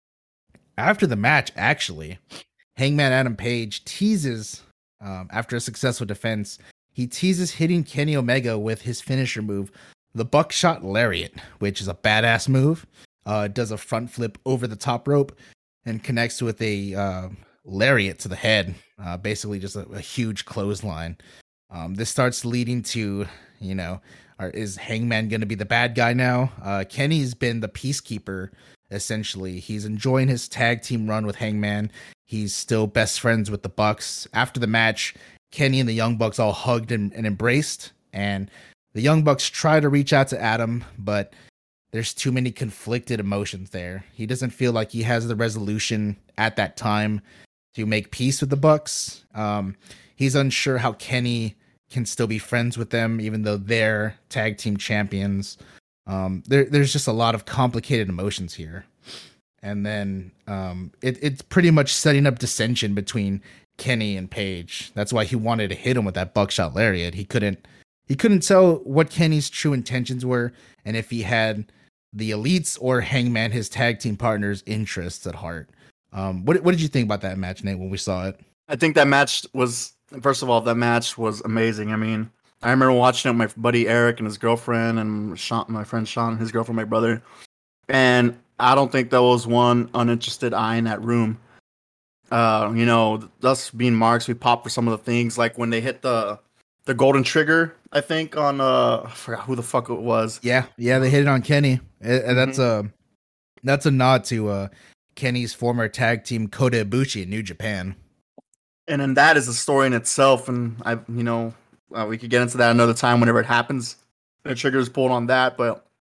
After the match, actually, Hangman Adam Page teases, um, after a successful defense, he teases hitting Kenny Omega with his finisher move, the Buckshot Lariat, which is a badass move. Uh, does a front flip over the top rope and connects with a uh, lariat to the head, uh, basically just a, a huge clothesline. Um, this starts leading to, you know, are, is Hangman going to be the bad guy now? Uh, Kenny's been the peacekeeper, essentially. He's enjoying his tag team run with Hangman. He's still best friends with the Bucks. After the match, Kenny and the Young Bucks all hugged and, and embraced, and the Young Bucks try to reach out to Adam, but there's too many conflicted emotions there. He doesn't feel like he has the resolution at that time to make peace with the Bucks. Um, he's unsure how Kenny can still be friends with them, even though they're tag team champions. Um, there, there's just a lot of complicated emotions here. And then um, it, it's pretty much setting up dissension between Kenny and Page. That's why he wanted to hit him with that buckshot lariat. He couldn't he couldn't tell what Kenny's true intentions were, and if he had the Elites or Hangman, his tag team partners, interests at heart. Um, what what did you think about that match, Nate, when we saw it? I think that match was, first of all, that match was amazing. I mean, I remember watching it with my buddy Eric and his girlfriend, and Sean, my friend Sean and his girlfriend, my brother. And I don't think there was one uninterested eye in that room. Uh, you know, us being marks, we pop for some of the things like when they hit the the golden trigger. I think on uh, I forgot who the fuck it was. Yeah, yeah, they hit it on Kenny. And that's a that's a nod to uh, Kenny's former tag team Kota Ibushi in New Japan. And then that is a story in itself, and I, you know, uh, we could get into that another time whenever it happens. The trigger is pulled on that, but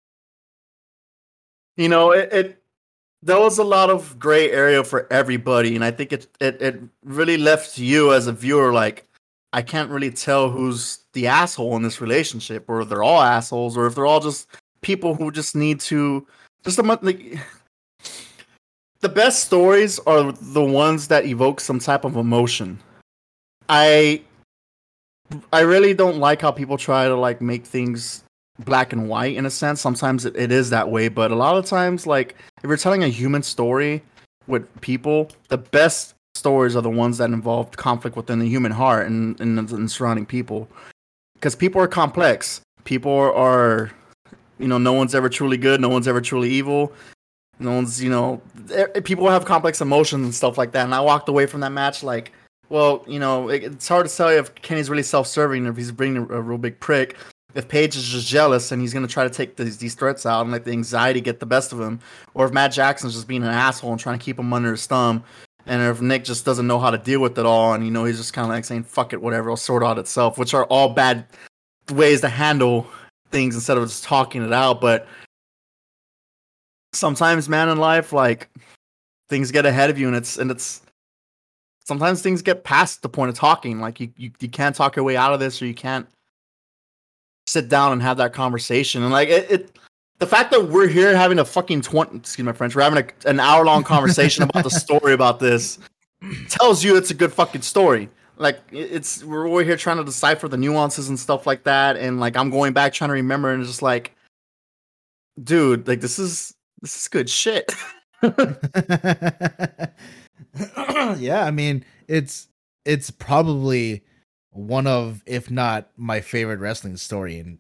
you know, it, it there was a lot of gray area for everybody, and I think it it it really left you as a viewer like, I can't really tell who's the asshole in this relationship, or if they're all assholes, or if they're all just people who just need to just a like. The best stories are the ones that evoke some type of emotion. I I really don't like how people try to like make things black and white in a sense. Sometimes it, it is that way, but a lot of times, like if you're telling a human story with people, the best stories are the ones that involve conflict within the human heart and, and, and surrounding people. Because people are complex. People are, you know, no one's ever truly good. No one's ever truly evil. No one's, you know, people have complex emotions and stuff like that. And I walked away from that match like, well, you know, it, it's hard to tell you if Kenny's really self-serving, if he's bringing a, a real big prick. If Paige is just jealous and he's going to try to take these, these threats out and let the anxiety get the best of him. Or if Matt Jackson's just being an asshole and trying to keep him under his thumb. And if Nick just doesn't know how to deal with it all and, you know, he's just kind of like saying, fuck it, whatever, it'll sort out itself. Which are all bad ways to handle things instead of just talking it out. But sometimes, man, in life, like things get ahead of you, and it's and it's sometimes things get past the point of talking. Like you, you, you can't talk your way out of this, or you can't sit down and have that conversation. And like it, it the fact that we're here having a fucking twenty, excuse my French, we're having a, an hour long conversation about the story about this tells you it's a good fucking story. Like it's we're over here trying to decipher the nuances and stuff like that, and like I'm going back trying to remember, and it's just like, dude, like this is. This is good shit. Yeah, I mean, it's it's probably one of, if not my favorite wrestling story in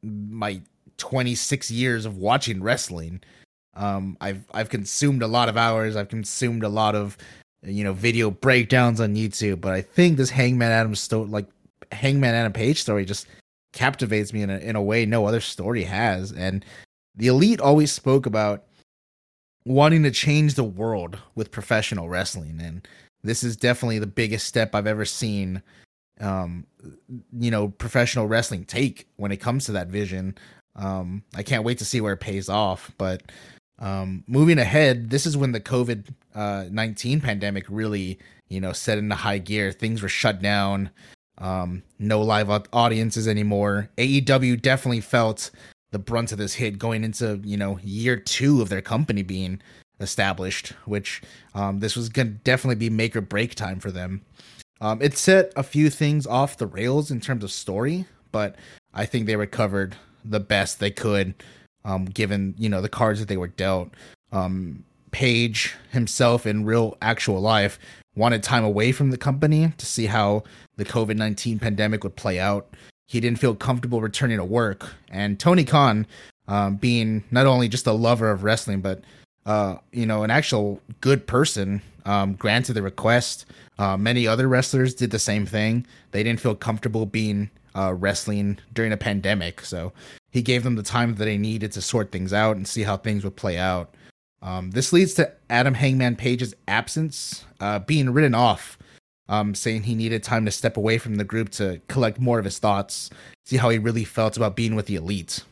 my twenty-six years of watching wrestling. Um, I've I've consumed a lot of hours. I've consumed a lot of, you know, video breakdowns on YouTube. But I think this Hangman Adam sto- like Hangman Adam Page story just captivates me in a in a way no other story has. And the Elite always spoke about wanting to change the world with professional wrestling, and this is definitely the biggest step I've ever seen, um, you know, professional wrestling take when it comes to that vision. Um, I can't wait to see where it pays off. But um, moving ahead, this is when the COVID nineteen pandemic really, you know, set into high gear. Things were shut down, um, no live audiences anymore. A E W definitely felt the brunt of this hit going into, you know, year two of their company being established, which um, this was going to definitely be make or break time for them. Um, it set a few things off the rails in terms of story, but I think they recovered the best they could, um, given, you know, the cards that they were dealt. Um, Page himself in real actual life wanted time away from the company to see how the COVID nineteen pandemic would play out. He didn't feel comfortable returning to work. And Tony Khan, um, being not only just a lover of wrestling, but, uh, you know, an actual good person, um, granted the request. Uh, many other wrestlers did the same thing. They didn't feel comfortable being uh, wrestling during a pandemic. So he gave them the time that they needed to sort things out and see how things would play out. Um, this leads to Adam Hangman Page's absence uh, being written off. Um, saying he needed time to step away from the group to collect more of his thoughts, see how he really felt about being with the Elite.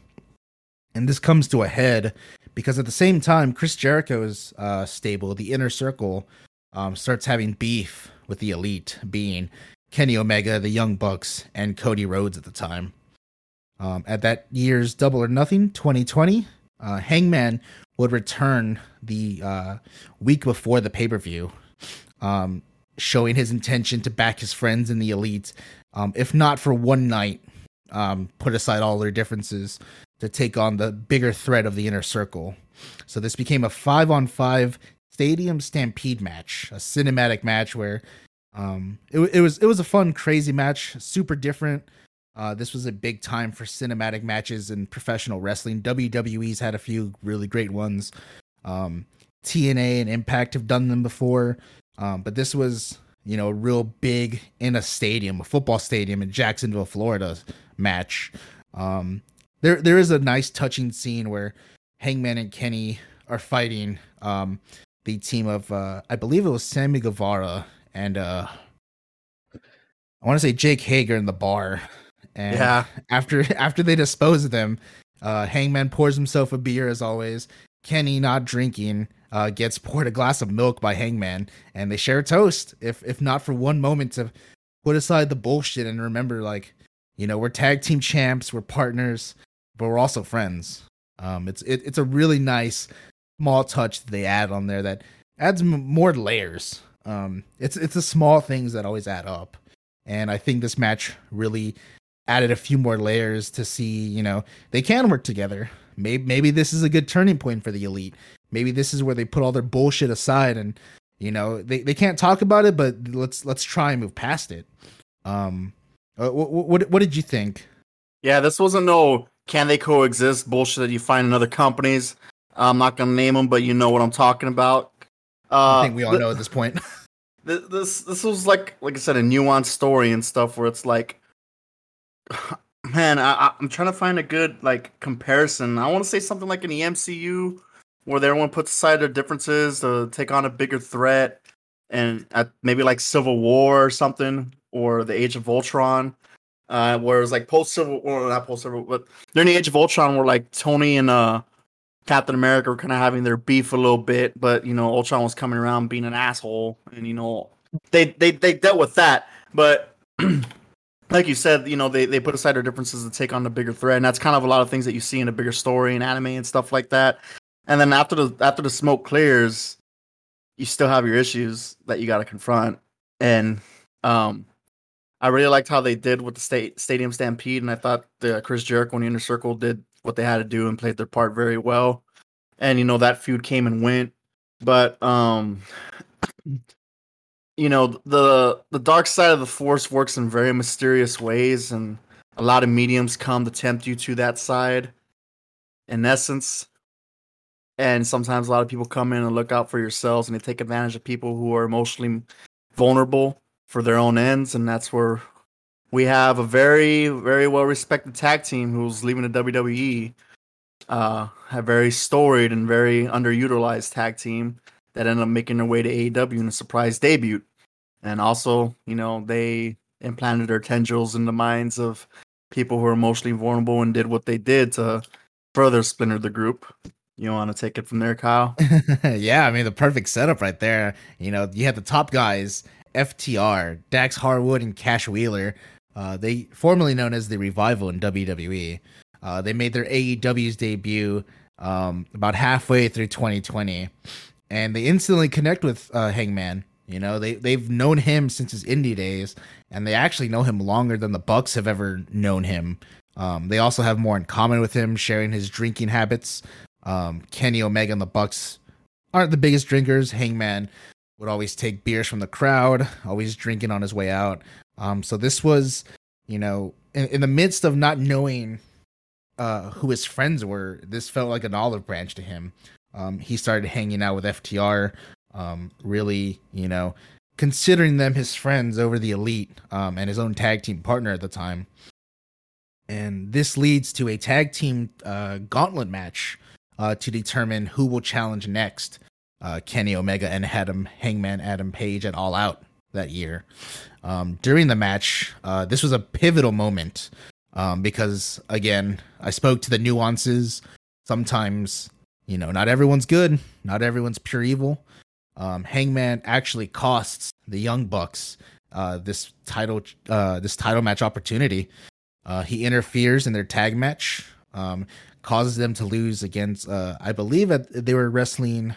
And this comes to a head because at the same time, Chris Jericho's uh, stable, the Inner Circle, um, starts having beef with the Elite, being Kenny Omega, the Young Bucks, and Cody Rhodes at the time. Um, at that year's Double or Nothing, twenty twenty, uh, Hangman would return the uh, week before the pay-per-view, um, showing his intention to back his friends in the Elite, um, if not for one night, um, put aside all their differences to take on the bigger threat of the Inner Circle. So this became a five-on-five stadium stampede match, a cinematic match where um, it, it was it was a fun, crazy match, super different. Uh, this was a big time for cinematic matches in professional wrestling. W W E's had a few really great ones. Um, T N A and Impact have done them before. Um, but this was, you know, real big in a stadium, a football stadium in Jacksonville, Florida match. Um, there there is a nice touching scene where Hangman and Kenny are fighting um, the team of, uh, I believe it was Sammy Guevara and uh, I want to say Jake Hager in the bar. And Yeah. after after they dispose of them, uh, Hangman pours himself a beer as always. Kenny, not drinking, uh, gets poured a glass of milk by Hangman, and they share a toast. If if not for one moment to put aside the bullshit and remember, like, you know, we're tag team champs, we're partners, but we're also friends. Um, it's it, it's a really nice small touch that they add on there that adds m- more layers. Um, it's it's the small things that always add up, and I think this match really added a few more layers to see, you know, they can work together. Maybe maybe this is a good turning point for the Elite. Maybe this is where they put all their bullshit aside and, you know, they, they can't talk about it, but let's let's try and move past it. Um, uh, what, what what did you think? Yeah, this wasn't no can they coexist bullshit that you find in other companies. I'm not gonna name them, but you know what I'm talking about. Uh, I think we all th- know at this point. th- this this was like like I said, a nuanced story and stuff where it's like, man, I, I- I'm trying to find a good like comparison. I want to say something like in the M C U where everyone puts aside their differences to take on a bigger threat, and at maybe like Civil War or something, or the Age of Ultron. Uh, where it was like post Civil, or not post Civil, but during the Age of Ultron, where like Tony and uh Captain America were kind of having their beef a little bit, but you know Ultron was coming around being an asshole, and you know they they they dealt with that. But like you said, you know they they put aside their differences to take on the bigger threat, and that's kind of a lot of things that you see in a bigger story and anime and stuff like that. And then after the after the smoke clears, you still have your issues that you got to confront, and um. I really liked how they did with the state stadium stampede, and I thought the Chris Jericho and the Inner Circle did what they had to do and played their part very well. And you know that feud came and went, but um, you know the the dark side of the Force works in very mysterious ways, and a lot of mediums come to tempt you to that side. In essence, and sometimes a lot of people come in and look out for yourselves, and they take advantage of people who are emotionally vulnerable for their own ends, and that's where we have a very, very well respected tag team who's leaving the W W E. Uh, a very storied and very underutilized tag team that ended up making their way to A E W in a surprise debut. And also, you know, they implanted their tendrils in the minds of people who are emotionally vulnerable and did what they did to further splinter the group. You want to take it from there, Kyle? Yeah, I mean, the perfect setup right there. You know, you had the top guys, F T R, Dax Harwood, and Cash Wheeler. Uh, they formerly known as the Revival in W W E. Uh, they made their A E W's debut um, about halfway through twenty twenty, and they instantly connect with uh, Hangman. You know, they they've known him since his indie days, and they actually know him longer than the Bucks have ever known him. Um, they also have more in common with him, sharing his drinking habits. Um, Kenny Omega and the Bucks aren't the biggest drinkers. Hangman would always take beers from the crowd, always drinking on his way out. Um, so this was, you know, in, in the midst of not knowing uh, who his friends were, this felt like an olive branch to him. Um, he started hanging out with F T R, um, really, you know, considering them his friends over the Elite um, and his own tag team partner at the time. And this leads to a tag team uh, gauntlet match uh, to determine who will challenge next. Uh, Kenny Omega and Adam Hangman Adam Page at All Out that year. Um, during the match, uh, this was a pivotal moment um, because, again, I spoke to the nuances. Sometimes, you know, not everyone's good, not everyone's pure evil. Um, Hangman actually costs the Young Bucks uh, this title uh, this title match opportunity. Uh, he interferes in their tag match, um, causes them to lose against, uh, I believe, at, they were wrestling.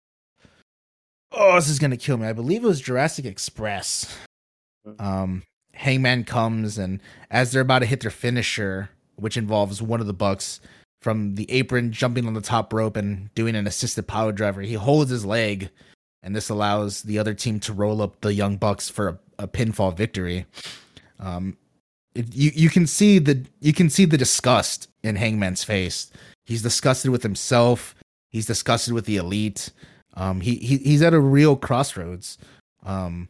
Oh, this is gonna kill me. I believe it was Jurassic Express. Um, Hangman comes, and as they're about to hit their finisher, which involves one of the Bucks from the apron jumping on the top rope and doing an assisted power driver, he holds his leg, and this allows the other team to roll up the Young Bucks for a, a pinfall victory. Um, it, you you can see the you can see the disgust in Hangman's face. He's disgusted with himself. He's disgusted with the Elite. Um, he, he he's at a real crossroads. Um,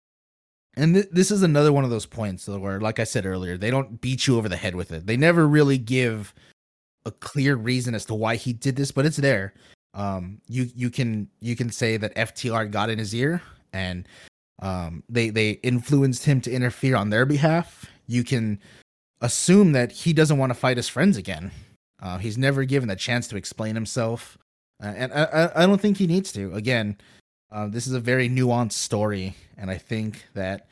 and th- this is another one of those points where, like I said earlier, they don't beat you over the head with it. They never really give a clear reason as to why he did this, but it's there. Um, you you can you can say that F T R got in his ear and um, they they influenced him to interfere on their behalf. You can assume that he doesn't want to fight his friends again. Uh, he's never given a chance to explain himself, uh, and I, I I don't think he needs to. Again, uh, this is a very nuanced story, and I think that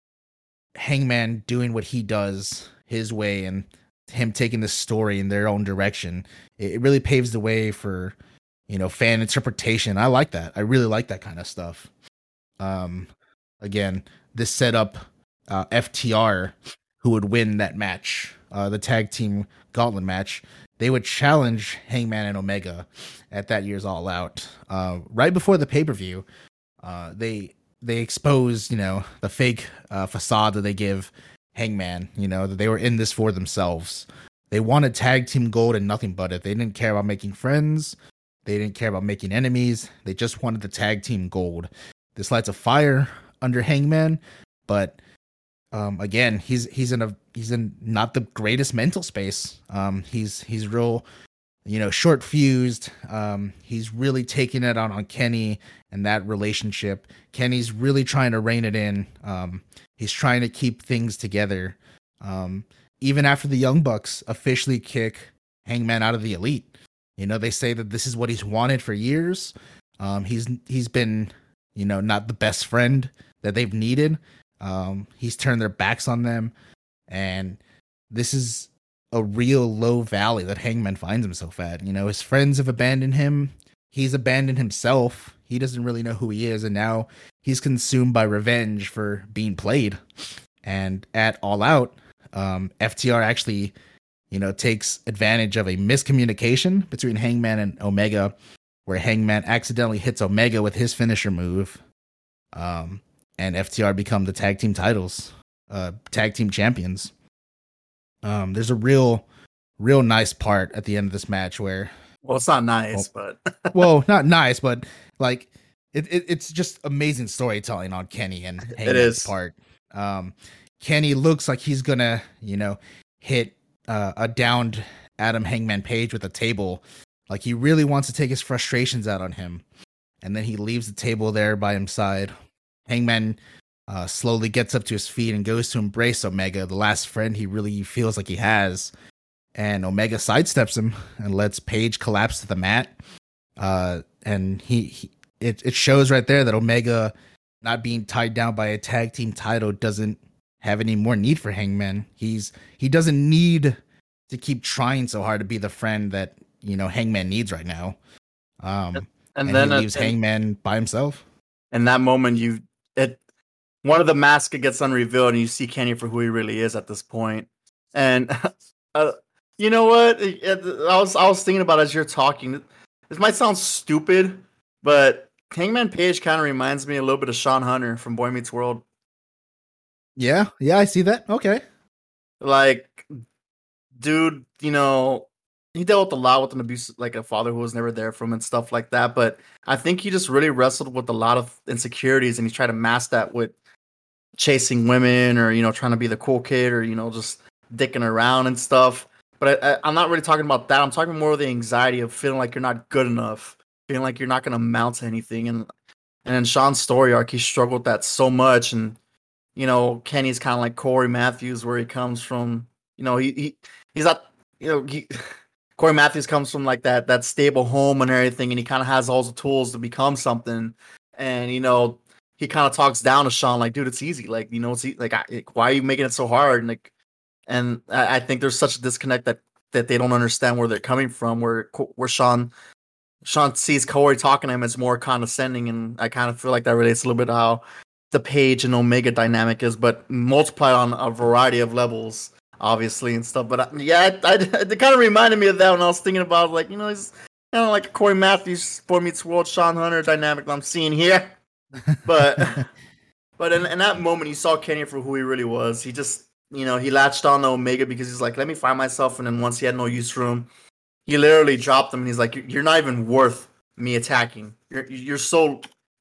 Hangman doing what he does his way and him taking the story in their own direction, it, it really paves the way for, you know, fan interpretation. I like that. I really like that kind of stuff. Um, again, this set up uh, F T R, who would win that match, uh, the tag team gauntlet match. They would challenge Hangman and Omega at that year's All Out. Uh, right before the pay-per-view, uh, they they exposed, you know, the fake uh, facade that they give Hangman, you know, that they were in this for themselves. They wanted tag team gold and nothing but it. They didn't care about making friends. They didn't care about making enemies. They just wanted the tag team gold. This lights a fire under Hangman, but um, again, he's he's in a he's in not the greatest mental space. Um, he's he's real, you know, short fused. Um, he's really taking it out on Kenny and that relationship. Kenny's really trying to rein it in. Um, he's trying to keep things together. Um, even after the Young Bucks officially kick Hangman out of the Elite, you know, they say that this is what he's wanted for years. Um, he's he's been, you know, not the best friend that they've needed. Um, he's turned their backs on them, and this is a real low valley that Hangman finds himself at. You know, his friends have abandoned him. He's abandoned himself. He doesn't really know who he is, and now he's consumed by revenge for being played. And at All Out, um, F T R actually, you know, takes advantage of a miscommunication between Hangman and Omega, where Hangman accidentally hits Omega with his finisher move. Um, and F T R become the tag team titles, uh, tag team champions. Um, there's a real, real nice part at the end of this match where, well, it's not nice, well, but well, not nice, but like it, it, it's just amazing storytelling on Kenny and Hangman's part. Um, Kenny looks like he's gonna, you know, hit uh, a downed Adam Hangman Page with a table. Like he really wants to take his frustrations out on him, and then he leaves the table there by his side. Hangman uh, slowly gets up to his feet and goes to embrace Omega, the last friend he really feels like he has. And Omega sidesteps him and lets Page collapse to the mat. Uh, and he, he it, it shows right there that Omega, not being tied down by a tag team title, doesn't have any more need for Hangman. He's he doesn't need to keep trying so hard to be the friend that, you know, Hangman needs right now. Um, and, and then he leaves uh, Hangman by himself. In that moment, you it one of the masks gets unrevealed, and you see Kenny for who he really is at this point. And uh, you know what? It, it, I was I was thinking about as you're talking. This might sound stupid, but Hangman Page kind of reminds me a little bit of Sean Hunter from Boy Meets World. Yeah, yeah, I see that. Okay, like, dude, you know, he dealt with a lot with an abuse, like a father who was never there for him and stuff like that. But I think he just really wrestled with a lot of insecurities, and he tried to mask that with chasing women, or, you know, trying to be the cool kid, or, you know, just dicking around and stuff. But I, I, I'm not really talking about that. I'm talking more of the anxiety of feeling like you're not good enough, feeling like you're not going to amount to anything. And and in Sean's story arc, he struggled with that so much. And, you know, Kenny's kind of like Corey Matthews, where he comes from. You know, he, he he's not, you know, he. Corey Matthews comes from like that that stable home and everything, and he kind of has all the tools to become something. And, you know, he kind of talks down to Sean, like, dude, it's easy. Like, you know, it's e- like, I, why are you making it so hard? And like, and I, I think there's such a disconnect that that they don't understand where they're coming from. Where where Sean Sean sees Corey talking to him as more condescending, and I kind of feel like that relates a little bit to how the Page and Omega dynamic is, but multiplied on a variety of levels, obviously, and stuff. But I, yeah, I, I, it kind of reminded me of that when I was thinking about, like, you know, he's kind of like a Corey Matthews, Boy Meets World, Sean Hunter dynamic that I'm seeing here. But but in, in that moment, you saw Kenny for who he really was. He just, you know, he latched on to Omega because he's like, let me find myself. And then once he had no use for him, he literally dropped him. And he's like, you're not even worth me attacking. You're you're so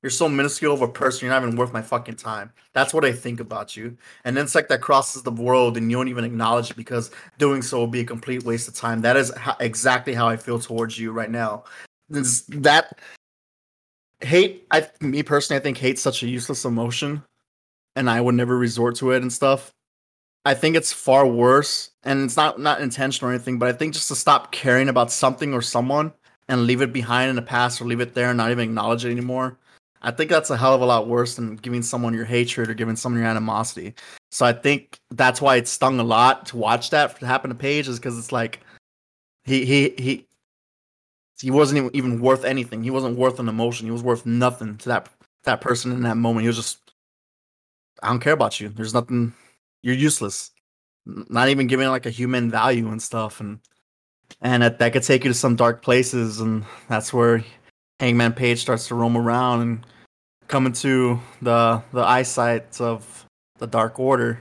You're so minuscule of a person. You're not even worth my fucking time. That's what I think about you. And then it's like that crosses the world, and you don't even acknowledge it because doing so will be a complete waste of time. That is how, exactly how I feel towards you right now. It's that hate. I, me personally, I think hate's such a useless emotion, and I would never resort to it and stuff. I think it's far worse, and it's not not intentional or anything. But I think just to stop caring about something or someone and leave it behind in the past, or leave it there and not even acknowledge it anymore. I think that's a hell of a lot worse than giving someone your hatred or giving someone your animosity. So I think that's why it stung a lot to watch that happen to Paige, is because it's like he he he he wasn't even worth anything. He wasn't worth an emotion. He was worth nothing to that that person in that moment. He was just, I don't care about you. There's nothing. You're useless. Not even giving like a human value and stuff, and and that, that could take you to some dark places, and that's where Hangman Page starts to roam around and come into the the eyesight of the Dark Order.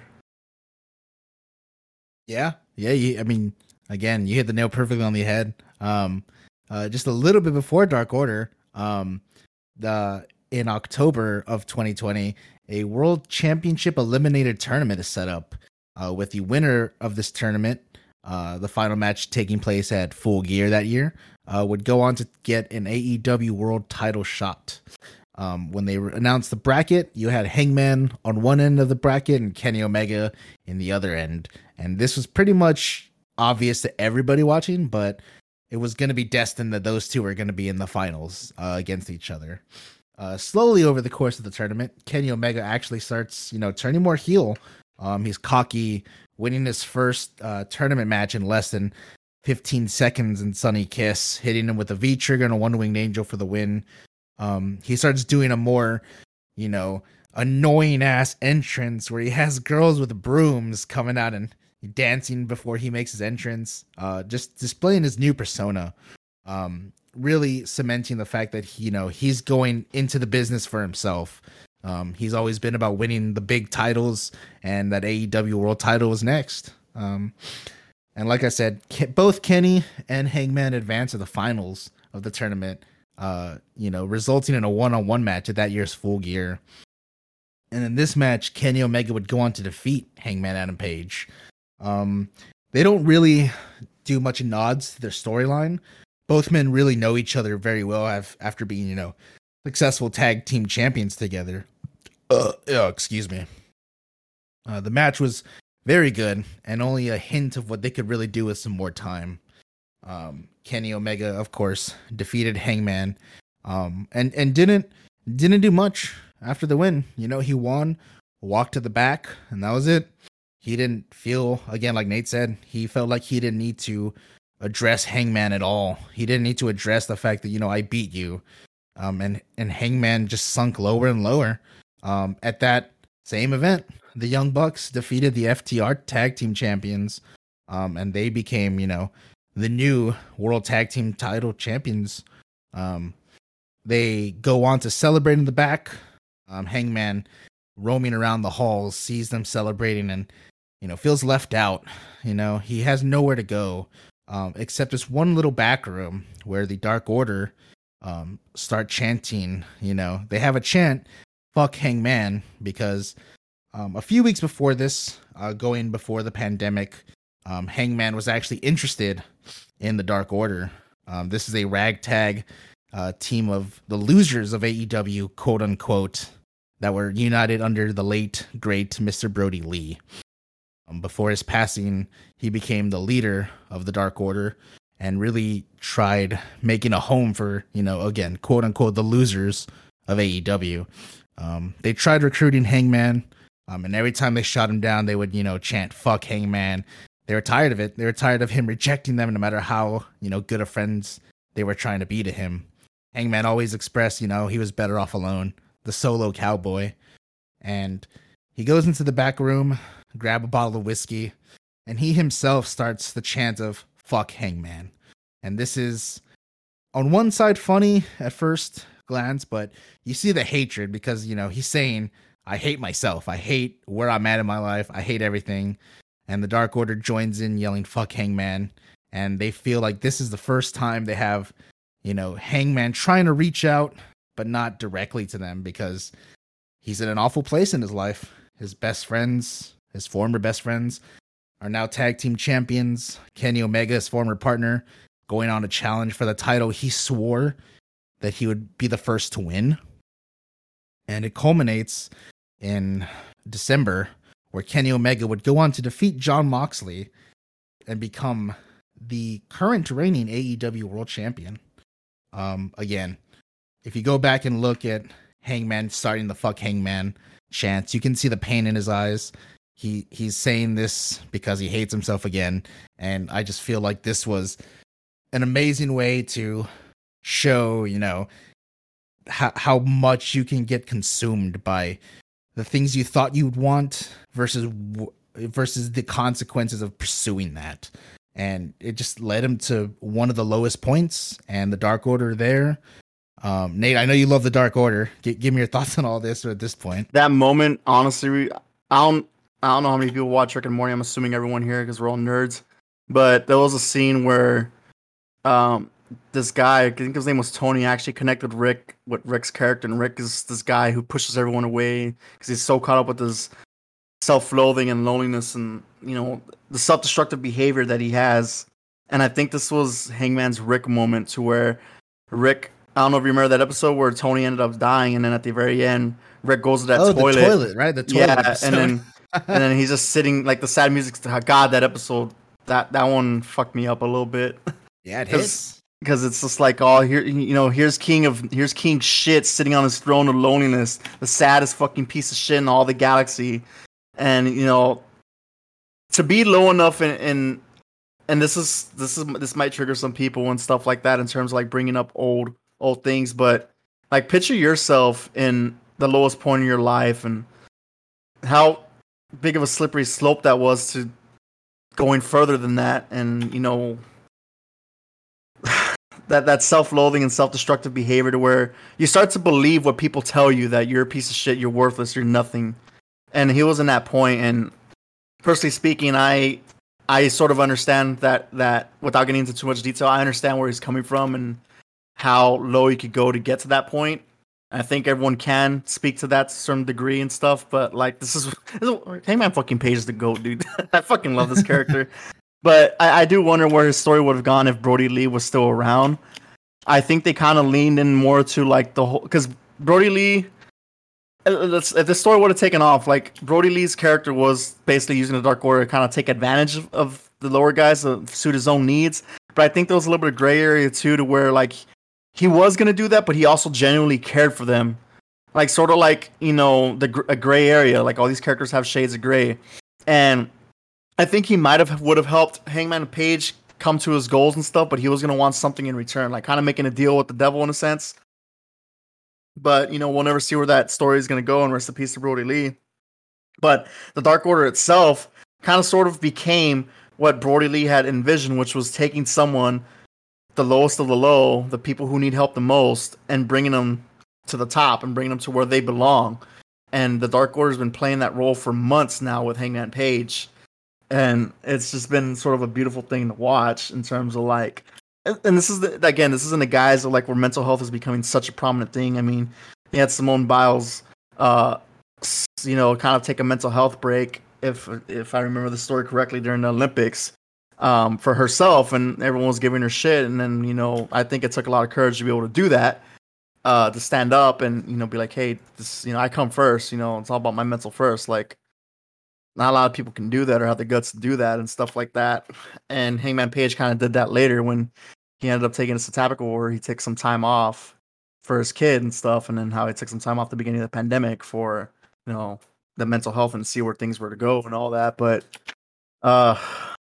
Yeah, yeah. You, I mean, again, you hit the nail perfectly on the head. Um, uh, just a little bit before Dark Order, um, the in October of twenty twenty, a World Championship Eliminator tournament is set up, uh, with the winner of this tournament, uh, the final match taking place at Full Gear that year, uh, would go on to get an A E W World Title shot. Um, when they re- announced the bracket, you had Hangman on one end of the bracket and Kenny Omega in the other end. And this was pretty much obvious to everybody watching, but it was going to be destined that those two were going to be in the finals uh, against each other. Uh, slowly over the course of the tournament, Kenny Omega actually starts, you know, turning more heel. Um, he's cocky, winning his first uh, tournament match in less than fifteen seconds in Sunny Kiss, hitting him with a V-trigger and a One-Winged Angel for the win. Um, he starts doing a more, you know, annoying ass entrance where he has girls with brooms coming out and dancing before he makes his entrance, uh, just displaying his new persona, um, really cementing the fact that he, you know, he's going into the business for himself. Um, he's always been about winning the big titles, and that A E W World Title was next. Um, and like I said, Ke- both Kenny and Hangman advanced to the finals of the tournament. Uh, you know, resulting in a one-on-one match at that year's Full Gear. And in this match, Kenny Omega would go on to defeat Hangman Adam Page. Um, they don't really do much nods to their storyline. Both men really know each other very well have, after being, you know, successful tag team champions together. Uh, oh, excuse me. Uh, the match was very good, and only a hint of what they could really do with some more time. Um, Kenny Omega, of course, defeated Hangman, um, and and didn't didn't do much after the win. You know, he won, walked to the back, and that was it. He didn't feel, again, like Nate said, he felt like he didn't need to address Hangman at all. He didn't need to address the fact that, you know, I beat you, um, and and Hangman just sunk lower and lower. Um, at that same event, the Young Bucks defeated the F T R Tag Team Champions, um, and they became, you know, the new World Tag Team Title Champions. Um, they go on to celebrate in the back. Um, Hangman, roaming around the halls, sees them celebrating and, you know, feels left out. You know, he has nowhere to go, um, except this one little back room where the Dark Order um, start chanting. You know, they have a chant, "Fuck Hangman," because um, a few weeks before this, uh, going before the pandemic, Um, Hangman was actually interested in the Dark Order. Um, this is a ragtag uh, team of the losers of A E W, quote unquote, that were united under the late, great Mister Brody Lee. Um, before his passing, he became the leader of the Dark Order and really tried making a home for, you know, again, quote unquote, the losers of A E W. Um, they tried recruiting Hangman, um, and every time they shot him down, they would, you know, chant, "Fuck Hangman." They were tired of it. They were tired of him rejecting them, no matter how, you know, good of friends they were trying to be to him. Hangman always expressed, you know, he was better off alone, the solo cowboy. And he goes into the back room, grab a bottle of whiskey, and he himself starts the chant of "Fuck Hangman." And this is, on one side, funny at first glance, but you see the hatred because, you know, he's saying, I hate myself. I hate where I'm at in my life. I hate everything. And the Dark Order joins in yelling, "Fuck Hangman." And they feel like this is the first time they have, you know, Hangman trying to reach out but not directly to them because he's in an awful place in his life. His best friends, his former best friends, are now tag team champions. Kenny Omega, his former partner, going on a challenge for the title he swore that he would be the first to win. And it culminates in December, where Kenny Omega would go on to defeat Jon Moxley and become the current reigning A E W World Champion. Um, again, if you go back and look at Hangman starting the fuck Hangman chants, you can see the pain in his eyes. He he's saying this because he hates himself again, and I just feel like this was an amazing way to show, you know, how how much you can get consumed by the things you thought you'd want versus versus the consequences of pursuing that. And it just led him to one of the lowest points, and the Dark Order there. Um, Nate, I know you love the Dark Order. G- give me your thoughts on all this at this point. That moment, honestly, I don't, I don't know how many people watch Rick and Morty. I'm assuming everyone here because we're all nerds. But there was a scene where um, this guy, I think his name was Tony, actually connected Rick with Rick's character. And Rick is this guy who pushes everyone away because he's so caught up with his self-loathing and loneliness and, you know, the self-destructive behavior that he has. And I think this was Hangman's Rick moment, to where Rick, I don't know if you remember that episode where Tony ended up dying, and then at the very end, Rick goes to that oh, toilet. the toilet, right? The toilet. Yeah, episode. and then and then he's just sitting, like, the sad music. God, that episode, that that one fucked me up a little bit. Yeah, it hits. Because it's just like, oh, here, you know, here's King of here's King Shit sitting on his throne of loneliness, the saddest fucking piece of shit in all the galaxy. And, you know, to be low enough in, in and this is this is this might trigger some people and stuff like that in terms of like bringing up old old things, but like picture yourself in the lowest point in your life and how big of a slippery slope that was to going further than that. And, you know, that that self-loathing and self-destructive behavior to where you start to believe what people tell you, that you're a piece of shit, you're worthless, you're nothing. And he was in that point, and personally speaking, I I sort of understand that that without getting into too much detail, I understand where he's coming from and how low he could go to get to that point. I think everyone can speak to that to a certain degree and stuff, but like this is, this is Hangman fucking Page is the GOAT, dude. I fucking love this character. But I, I do wonder where his story would have gone if Brody Lee was still around. I think they kind of leaned in more to like the whole, because Brody Lee, Let's, if the story would have taken off, like Brody Lee's character was basically using the Dark Order to kind of take advantage of, of the lower guys to suit his own needs. But I think there was a little bit of gray area too, to where like he was gonna do that, but he also genuinely cared for them, like sort of like, you know, the a gray area. Like all these characters have shades of gray, and I think he might have would have helped Hangman Page come to his goals and stuff, but he was gonna want something in return, like kind of making a deal with the devil in a sense. But, you know, we'll never see where that story is going to go, and rest in peace to Brody Lee. But the Dark Order itself kind of sort of became what Brody Lee had envisioned, which was taking someone, the lowest of the low, the people who need help the most, and bringing them to the top and bringing them to where they belong. And the Dark Order has been playing that role for months now with Hangman Page. And it's just been sort of a beautiful thing to watch in terms of like, and this is the, again, this is in the guise of like where mental health is becoming such a prominent thing. I mean, you had Simone Biles, uh, you know, kind of take a mental health break, if if I remember the story correctly, during the Olympics, um, for herself, and everyone was giving her shit. And then, you know, I think it took a lot of courage to be able to do that, uh, to stand up and, you know, be like, hey, this, you know, I come first. You know, it's all about my mental first. Like, not a lot of people can do that or have the guts to do that and stuff like that. And Hangman Page kind of did that later when he ended up taking a sabbatical where he took some time off for his kid and stuff. And then how he took some time off at the beginning of the pandemic for, you know, the mental health and see where things were to go and all that. But, uh,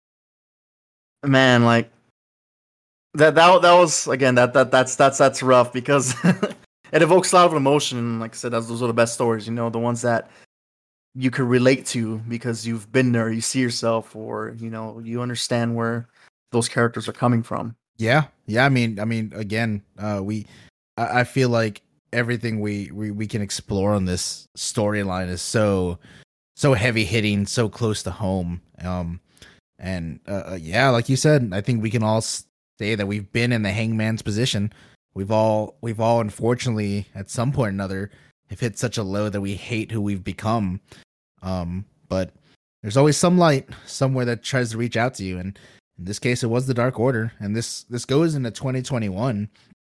man, like that, that, that was, again, that, that, that's, that's, that's rough because it evokes a lot of emotion. And like I said, those are the best stories, you know, the ones that you could relate to because you've been there, you see yourself, or, you know, you understand where those characters are coming from. Yeah. Yeah. I mean, I mean, again, uh, we, I, I feel like everything we, we, we can explore on this storyline is so, so heavy hitting, so close to home. Um, and, uh, yeah, like you said, I think we can all say that we've been in the Hangman's position. we've all we've all unfortunately at some point or another have hit such a low that we hate who we've become. Um, but there's always some light somewhere that tries to reach out to you, and in this case, it was the Dark Order, and this this goes into twenty twenty-one.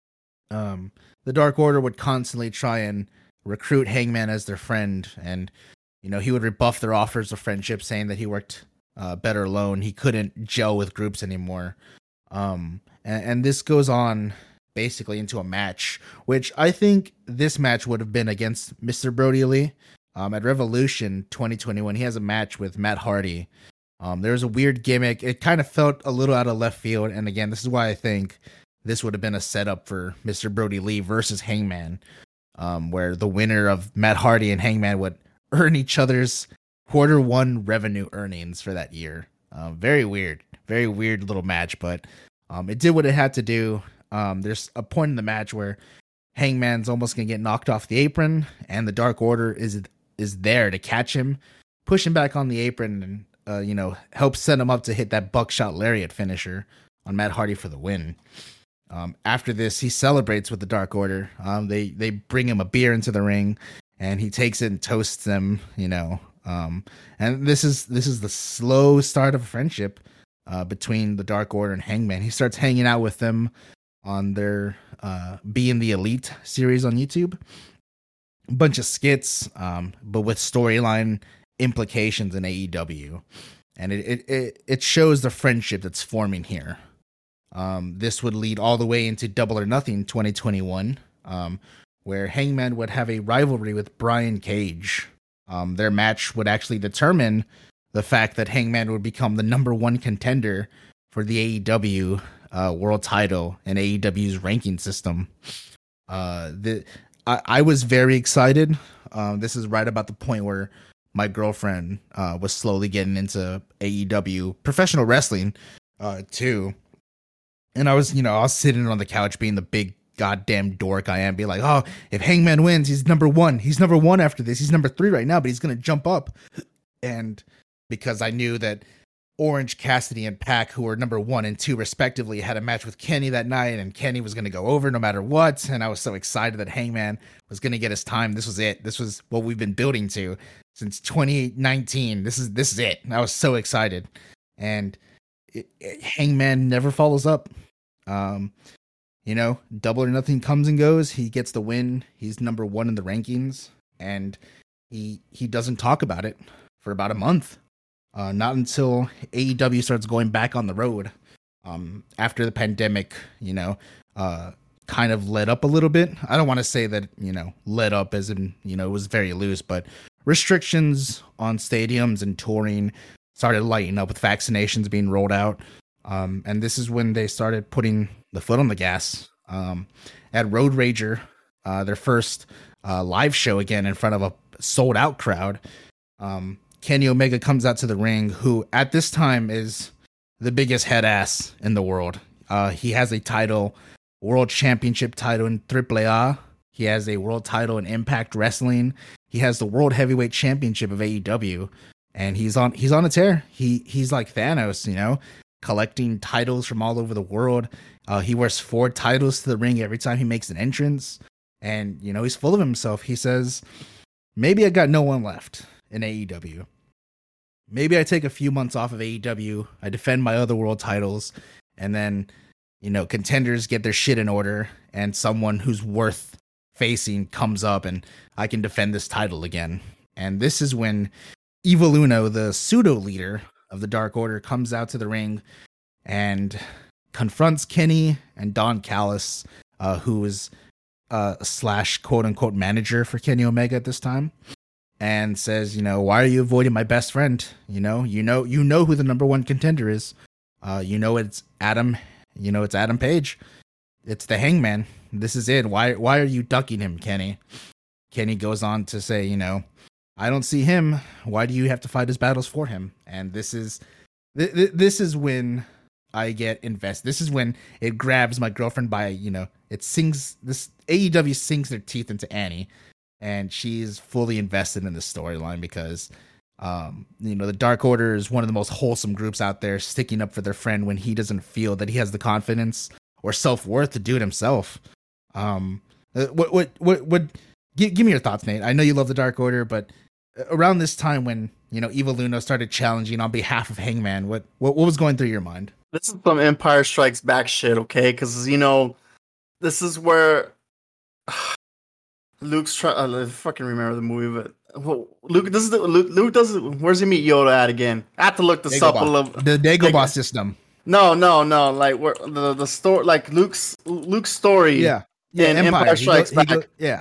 Um, the Dark Order would constantly try and recruit Hangman as their friend, and you know he would rebuff their offers of friendship, saying that he worked uh, better alone. He couldn't gel with groups anymore. Um, and, and this goes on basically into a match, which I think this match would have been against Mister Brody Lee. Um, at Revolution twenty twenty-one, he has a match with Matt Hardy. Um, there was a weird gimmick. It kind of felt a little out of left field. And again, this is why I think this would have been a setup for Mister Brody Lee versus Hangman, um, where the winner of Matt Hardy and Hangman would earn each other's quarter one revenue earnings for that year. Um, very weird, very weird little match, but um, it did what it had to do. Um, there's a point in the match where Hangman's almost going to get knocked off the apron, and the Dark Order is is there to catch him, push him back on the apron, and uh, you know, help set him up to hit that buckshot lariat finisher on Matt Hardy for the win. Um, after this, he celebrates with the Dark Order. Um, they they bring him a beer into the ring, and he takes it and toasts them. You know, um, and this is this is the slow start of a friendship uh, between the Dark Order and Hangman. He starts hanging out with them on their uh, Being the Elite series on YouTube. A bunch of skits, um, but with storyline implications in A E W, and it, it it it shows the friendship that's forming here. Um, this would lead all the way into Double or Nothing twenty twenty-one, um, where Hangman would have a rivalry with Brian Cage. Um, their match would actually determine the fact that Hangman would become the number one contender for the A E W uh, world title in A E W's ranking system. Uh, the I, I was very excited. Um, this is right about the point where my girlfriend uh, was slowly getting into A E W professional wrestling uh, too. And I was, you know, I was sitting on the couch being the big goddamn dork I am, be like, oh, if Hangman wins, he's number one. He's number one after this. He's number three right now, but he's going to jump up. And because I knew that Orange Cassidy and Pac, who were number one and two respectively, had a match with Kenny that night, and Kenny was going to go over no matter what. And I was so excited that Hangman was going to get his time. This was it. This was what we've been building to since twenty nineteen. This is this is it. And I was so excited. And it, it, Hangman never follows up. Um, you know, Double or Nothing comes and goes. He gets the win. He's number one in the rankings, and he he doesn't talk about it for about a month. Uh, not until A E W starts going back on the road um, after the pandemic, you know, uh, kind of let up a little bit. I don't want to say that, you know, let up as in, you know, it was very loose, but restrictions on stadiums and touring started lighting up with vaccinations being rolled out. Um, and this is when they started putting the foot on the gas. Um, at Road Rager, uh, their first uh, live show again in front of a sold out crowd, um, Kenny Omega comes out to the ring, who at this time is the biggest head ass in the world. Uh, he has a title, world championship title in triple A. He has a world title in Impact Wrestling. He has the world heavyweight championship of A E W, and he's on he's on a tear. He he's like Thanos, you know, collecting titles from all over the world. Uh, he wears four titles to the ring every time he makes an entrance, and you know he's full of himself. He says, "Maybe I got no one left in A E W. Maybe I take a few months off of A E W. I defend my other world titles, and then, you know, contenders get their shit in order, and someone who's worth facing comes up, and I can defend this title again." And this is when Evil Uno, the pseudo leader of the Dark Order, comes out to the ring and confronts Kenny and Don Callis, uh, who is uh, slash quote unquote manager for Kenny Omega at this time, and says, you know, why are you avoiding my best friend? You know, you know, you know who the number one contender is. Uh, you know, it's Adam, you know, it's Adam Page. It's the Hangman. This is it. Why, why are you ducking him, Kenny? Kenny goes on to say, you know, I don't see him. Why do you have to fight his battles for him? And this is, th- th- this is when I get invested. This is when it grabs my girlfriend by, you know, it sinks, this A E W sinks their teeth into Annie. And she's fully invested in the storyline because, um, you know, the Dark Order is one of the most wholesome groups out there, sticking up for their friend when he doesn't feel that he has the confidence or self-worth to do it himself. Um, uh, what what what what? Give, give me your thoughts, Nate. I know you love the Dark Order, but around this time when you know Evil Uno started challenging on behalf of Hangman, what what, what was going through your mind? This is some Empire Strikes Back shit, okay? Because you know, this is where Luke's trying. I fucking remember the movie, but well, Luke. This is the Luke. Luke does. Where's he meet Yoda at again? I have to look this up a little. The Dagobah system. No, no, no. Like where the the story, like Luke's Luke's story. Yeah, yeah. In Empire, Empire Strikes go, Back. Go, yeah.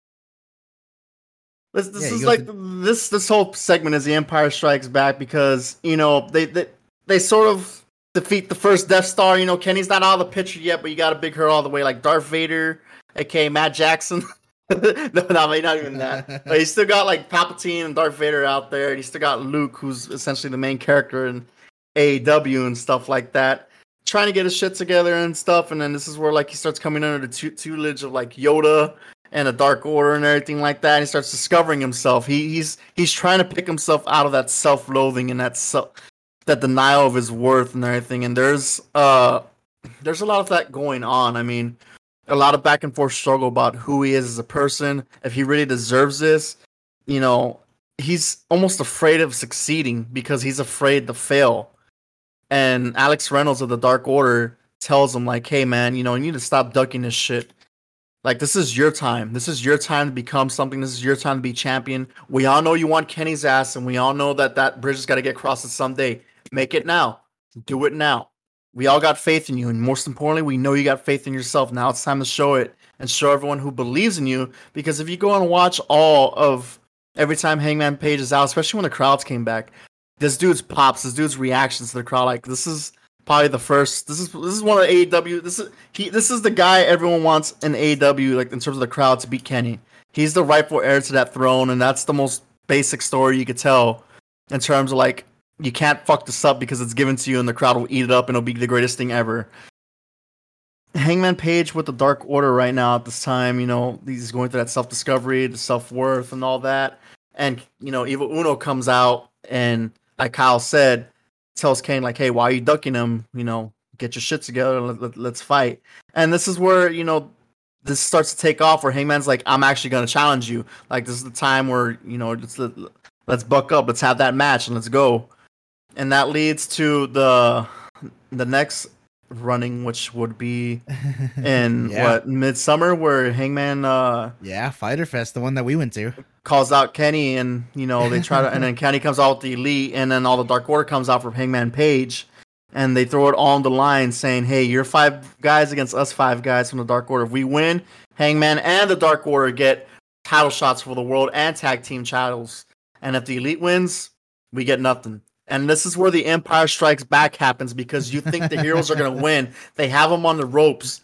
This this yeah, is like to... this this whole segment is the Empire Strikes Back because you know they they they sort of defeat the first Death Star. You know, Kenny's not out of the picture yet, but you got to big her all the way, like Darth Vader, aka Matt Jackson. no, no, not even that. But he's still got like Palpatine and Darth Vader out there, and he's still got Luke, who's essentially the main character in A E W and stuff like that, trying to get his shit together and stuff. And then this is where like he starts coming under the tutelage of like Yoda and the Dark Order and everything like that. And he starts discovering himself. He he's he's trying to pick himself out of that self-loathing and that self, that denial of his worth and everything. And there's uh there's a lot of that going on. I mean, a lot of back and forth struggle about who he is as a person, if he really deserves this. You know, he's almost afraid of succeeding because he's afraid to fail. And Alex Reynolds of the Dark Order tells him, like, hey, man, you know, you need to stop ducking this shit. Like, this is your time. This is your time to become something. This is your time to be champion. We all know you want Kenny's ass, and we all know that that bridge has got to get crossed someday. Make it now. Do it now. We all got faith in you, and most importantly, we know you got faith in yourself. Now it's time to show it and show everyone who believes in you. Because if you go and watch all of every time Hangman Page is out, especially when the crowds came back, this dude's pops, this dude's reactions to the crowd, like this is probably the first. This is this is one of the A E W. This is he. This is the guy everyone wants in A E W, like in terms of the crowd, to beat Kenny. He's the rightful heir to that throne, and that's the most basic story you could tell in terms of like. You can't fuck this up because it's given to you and the crowd will eat it up and it'll be the greatest thing ever. Hangman Page with the Dark Order right now at this time, you know, he's going through that self-discovery, the self-worth and all that. And, you know, Evil Uno comes out and, like Kyle said, tells Kane, like, hey, why are you ducking him? You know, get your shit together and let, let, let's fight. And this is where, you know, this starts to take off where Hangman's like, I'm actually going to challenge you. Like, this is the time where, you know, let's, let's buck up. Let's have that match and let's go. And that leads to the the next running, which would be in yeah. what Midsummer, where Hangman, uh, yeah, Fighter Fest, the one that we went to, calls out Kenny, and you know they try to, and then Kenny comes out with the Elite, and then all the Dark Order comes out from Hangman Page, and they throw it all on the line, saying, "Hey, you're five guys against us five guys from the Dark Order. If we win, Hangman and the Dark Order get title shots for the world and tag team titles, and if the Elite wins, we get nothing." And this is where the Empire Strikes Back happens because you think the heroes are going to win. They have them on the ropes.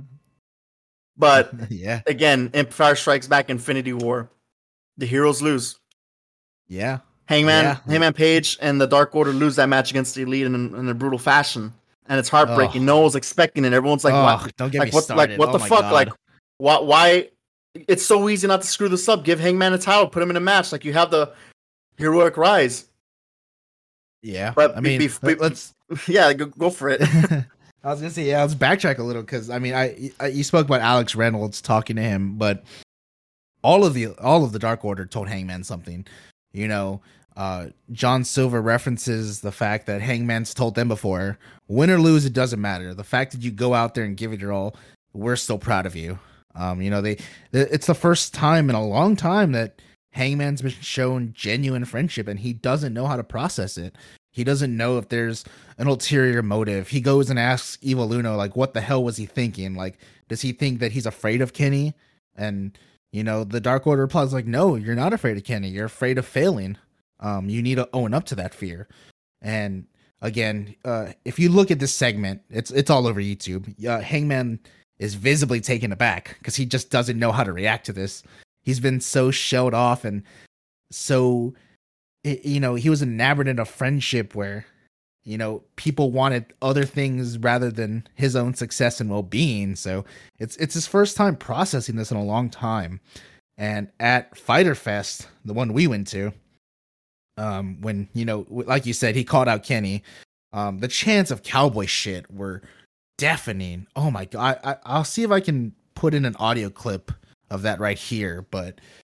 But, yeah. again, Empire Strikes Back, Infinity War. The heroes lose. Yeah. Hangman yeah. Hangman Page and the Dark Order lose that match against the Elite in, in a brutal fashion. And it's heartbreaking. Oh. No one's expecting it. Everyone's like, oh, what? Don't get like, me what, started. Like, what oh the fuck? God. Like, why, why? It's so easy not to screw this up. Give Hangman a title. Put him in a match. Like, you have the Heroic Rise. Yeah, but I mean, be, be, let's yeah, go, go for it. I was gonna say, yeah, let's backtrack a little because I mean, I, I you spoke about Alex Reynolds talking to him, but all of the all of the Dark Order told Hangman something. You know, uh, John Silver references the fact that Hangman's told them before, win or lose, it doesn't matter. The fact that you go out there and give it your all, we're still proud of you. Um, you know, they it's the first time in a long time that Hangman's been shown genuine friendship, and he doesn't know how to process it. He doesn't know if there's an ulterior motive. He goes and asks Evil Uno, like, what the hell was he thinking? Like, does he think that he's afraid of Kenny? And, you know, the Dark Order replies, like, no, you're not afraid of Kenny. You're afraid of failing. Um, you need to own up to that fear. And, again, uh, if you look at this segment, it's it's all over YouTube. Uh, Hangman is visibly taken aback because he just doesn't know how to react to this. He's been so shelled off and so, you know, he was enamored in a friendship where, you know, people wanted other things rather than his own success and well-being. So it's it's his first time processing this in a long time. And at Fighter Fest, the one we went to, um, when, you know, like you said, he called out Kenny, um, the chants of cowboy shit were deafening. Oh my God. I, I, I'll see if I can put in an audio clip of that right here, but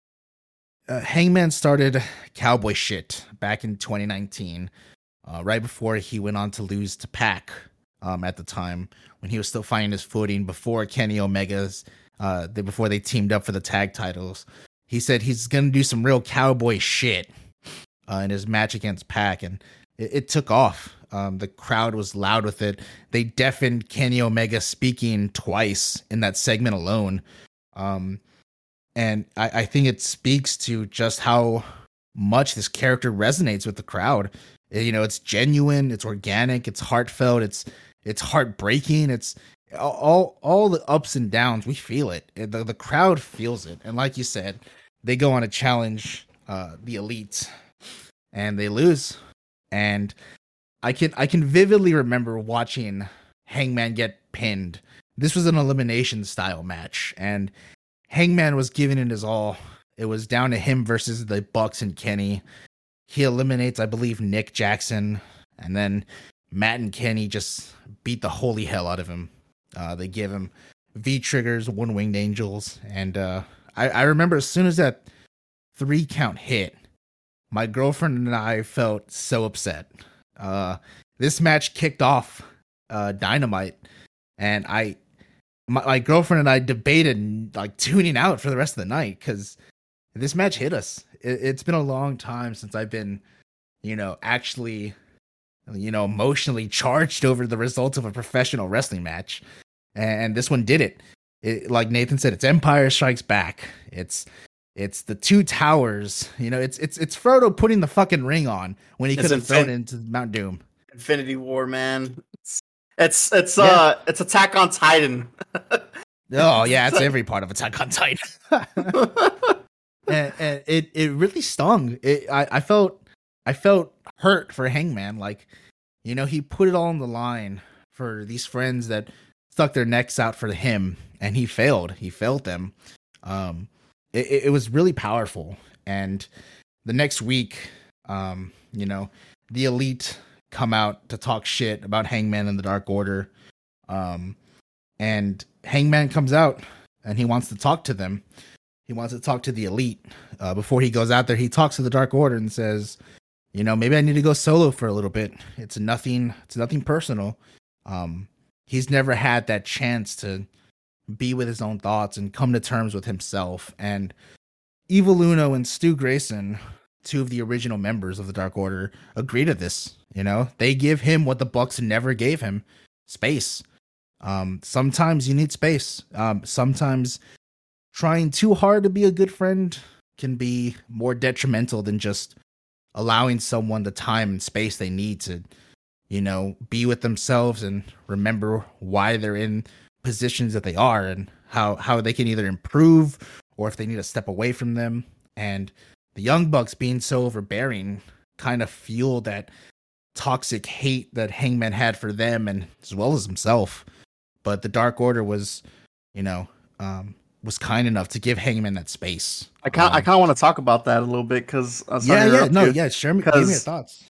uh, Hangman started Cowboy Shit back in twenty nineteen, uh, right before he went on to lose to Pac um, at the time, when he was still finding his footing before Kenny Omega's, uh, they, before they teamed up for the tag titles. He said he's going to do some real cowboy shit uh, in his match against Pac, and it, it took off. Um, the crowd was loud with it. They deafened Kenny Omega speaking twice in that segment alone. Um, and I, I think it speaks to just how much this character resonates with the crowd. You know, it's genuine, it's organic, it's heartfelt, it's it's heartbreaking, it's all all the ups and downs. We feel it. The, the crowd feels it. And like you said, they go on to challenge uh, the Elite, and they lose. And I can I can vividly remember watching Hangman get pinned. This was an elimination style match, and Hangman was giving it his all. It was down to him versus the Bucks and Kenny. He eliminates, I believe, Nick Jackson, and then Matt and Kenny just beat the holy hell out of him. Uh, they give him V-triggers, one-winged angels, and uh, I, I remember as soon as that three count hit, my girlfriend and I felt so upset. Uh, this match kicked off uh, Dynamite, and I, my, my girlfriend and I debated like tuning out for the rest of the night because this match hit us. It, it's been a long time since I've been, you know, actually, you know, emotionally charged over the results of a professional wrestling match, and this one did it. It, like Nathan said, it's Empire Strikes Back. It's It's the two towers. You know, it's it's it's Frodo putting the fucking ring on when he could have thrown it into Mount Doom. Infinity War, man. It's it's it's yeah. uh it's Attack on Titan. Oh yeah, it's every part of Attack on Titan. and, and it it really stung. It I, I felt I felt hurt for Hangman. Like, you know, he put it all on the line for these friends that stuck their necks out for him, and he failed. He failed them. Um. It, it was really powerful. And the next week, um, you know, the Elite come out to talk shit about Hangman and the Dark Order. Um, and Hangman comes out and he wants to talk to them. He wants to talk to the Elite. Uh, before he goes out there, he talks to the Dark Order and says, you know, maybe I need to go solo for a little bit. It's nothing, it's nothing personal. Um, he's never had that chance to be with his own thoughts and come to terms with himself. And Evil Uno and Stu Grayson, two of the original members of the Dark Order, agree to this. You know, they give him what the Bucks never gave him: space. Um, sometimes you need space. Um, sometimes trying too hard to be a good friend can be more detrimental than just allowing someone the time and space they need to, you know, be with themselves and remember why they're in positions that they are and how, how they can either improve or if they need to step away from them. And the Young Bucks being so overbearing kind of fueled that toxic hate that Hangman had for them and as well as himself. But the Dark Order was, you know, um, was kind enough to give Hangman that space. I kind um, I kind of want to talk about that a little bit because yeah, yeah, no, yeah, share me, give me your thoughts.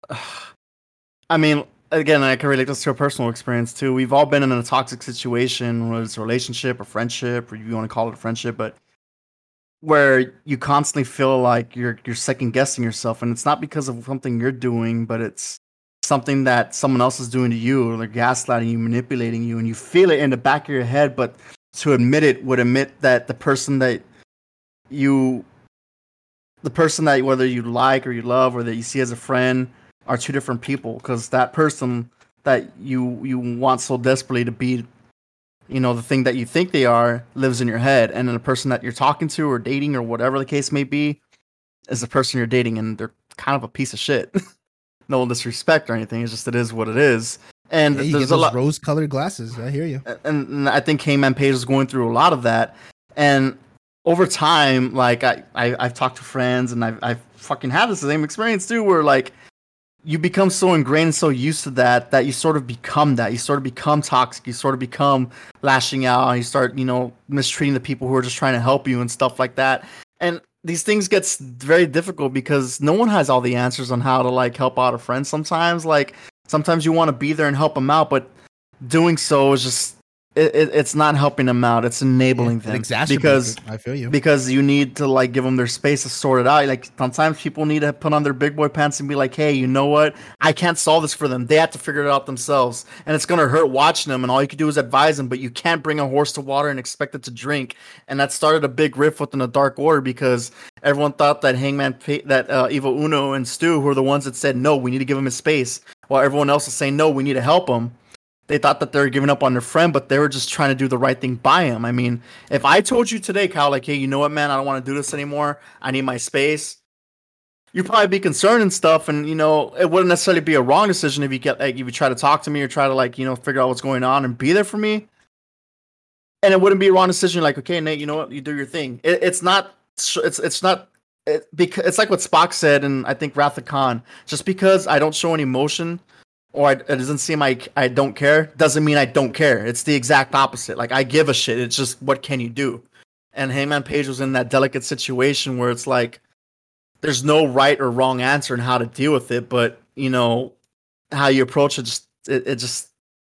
I mean, again, I can relate this to a personal experience too. We've all been in a toxic situation, whether it's a relationship or friendship, or you want to call it a friendship, but where you constantly feel like you're you're second guessing yourself, and it's not because of something you're doing, but it's something that someone else is doing to you, or they're gaslighting you, manipulating you, and you feel it in the back of your head. But to admit it would admit that the person that you, the person that whether you like or you love or that you see as a friend, are two different people, because that person that you you want so desperately to be, you know, the thing that you think they are, lives in your head, and then the person that you're talking to or dating or whatever the case may be is the person you're dating, and they're kind of a piece of shit. No disrespect or anything, it's just it is what it is. And yeah, you there's get those a lot rose-colored glasses. I hear you. And, and I think Hangman Page is going through a lot of that, and over time, like I, I I've talked to friends, and I've I've fucking had the same experience too, where like, you become so ingrained and so used to that that you sort of become that. You sort of become toxic. You sort of become lashing out. And you start, you know, mistreating the people who are just trying to help you and stuff like that. And these things gets very difficult because no one has all the answers on how to like help out a friend. Sometimes, like sometimes you want to be there and help them out, but doing so is just it, it, it's not helping them out. It's enabling Yeah, it them exacerbates because it. I feel you. because you need to like give them their space to sort it out. Like sometimes people need to put on their big boy pants and be like, hey, you know what? I can't solve this for them. They have to figure it out themselves, and it's gonna hurt watching them. And all you can do is advise them, but you can't bring a horse to water and expect it to drink. And that started a big rift within the Dark Order because everyone thought that Hangman, that uh, Evil Uno and Stu were the ones that said no, we need to give him his space, while everyone else was saying no, we need to help him. They thought that they were giving up on their friend, but they were just trying to do the right thing by him. I mean, if I told you today, Kyle, like, hey, you know what, man, I don't want to do this anymore. I need my space. You'd probably be concerned and stuff, and you know, it wouldn't necessarily be a wrong decision if you get like if you try to talk to me or try to like you know figure out what's going on and be there for me. And it wouldn't be a wrong decision. Like, okay, Nate, you know what, you do your thing. It, it's not. It's it's not. It, because it's like what Spock said, and I think Wrath of Khan. Just because I don't show any emotion, or I, it doesn't seem like I don't care, doesn't mean I don't care. It's the exact opposite. Like, I give a shit. It's just, what can you do? And Hangman Page was in that delicate situation where it's like, there's no right or wrong answer in how to deal with it, but, you know, how you approach it, just, it, it just,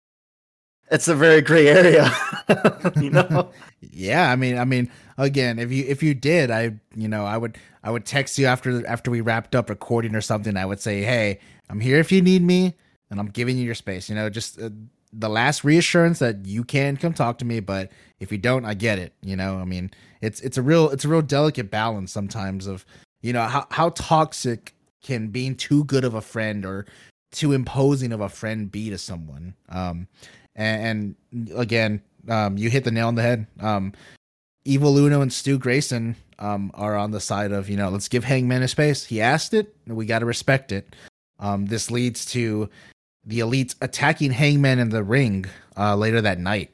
it's a very gray area, you know? Yeah, I mean, I mean, again, if you if you did, I, you know, I would I would text you after after we wrapped up recording or something. I would say, hey, I'm here if you need me, and I'm giving you your space. You know, just uh, the last reassurance that you can come talk to me, but if you don't, I get it. You know, I mean, it's it's a real it's a real delicate balance sometimes of, you know, how how toxic can being too good of a friend or too imposing of a friend be to someone. Um, and, and again, um, you hit the nail on the head. Um, Evil Uno and Stu Grayson um, are on the side of, you know, let's give Hangman a space. He asked it, and we got to respect it. Um, this leads to the Elites attacking Hangman in the ring uh, later that night.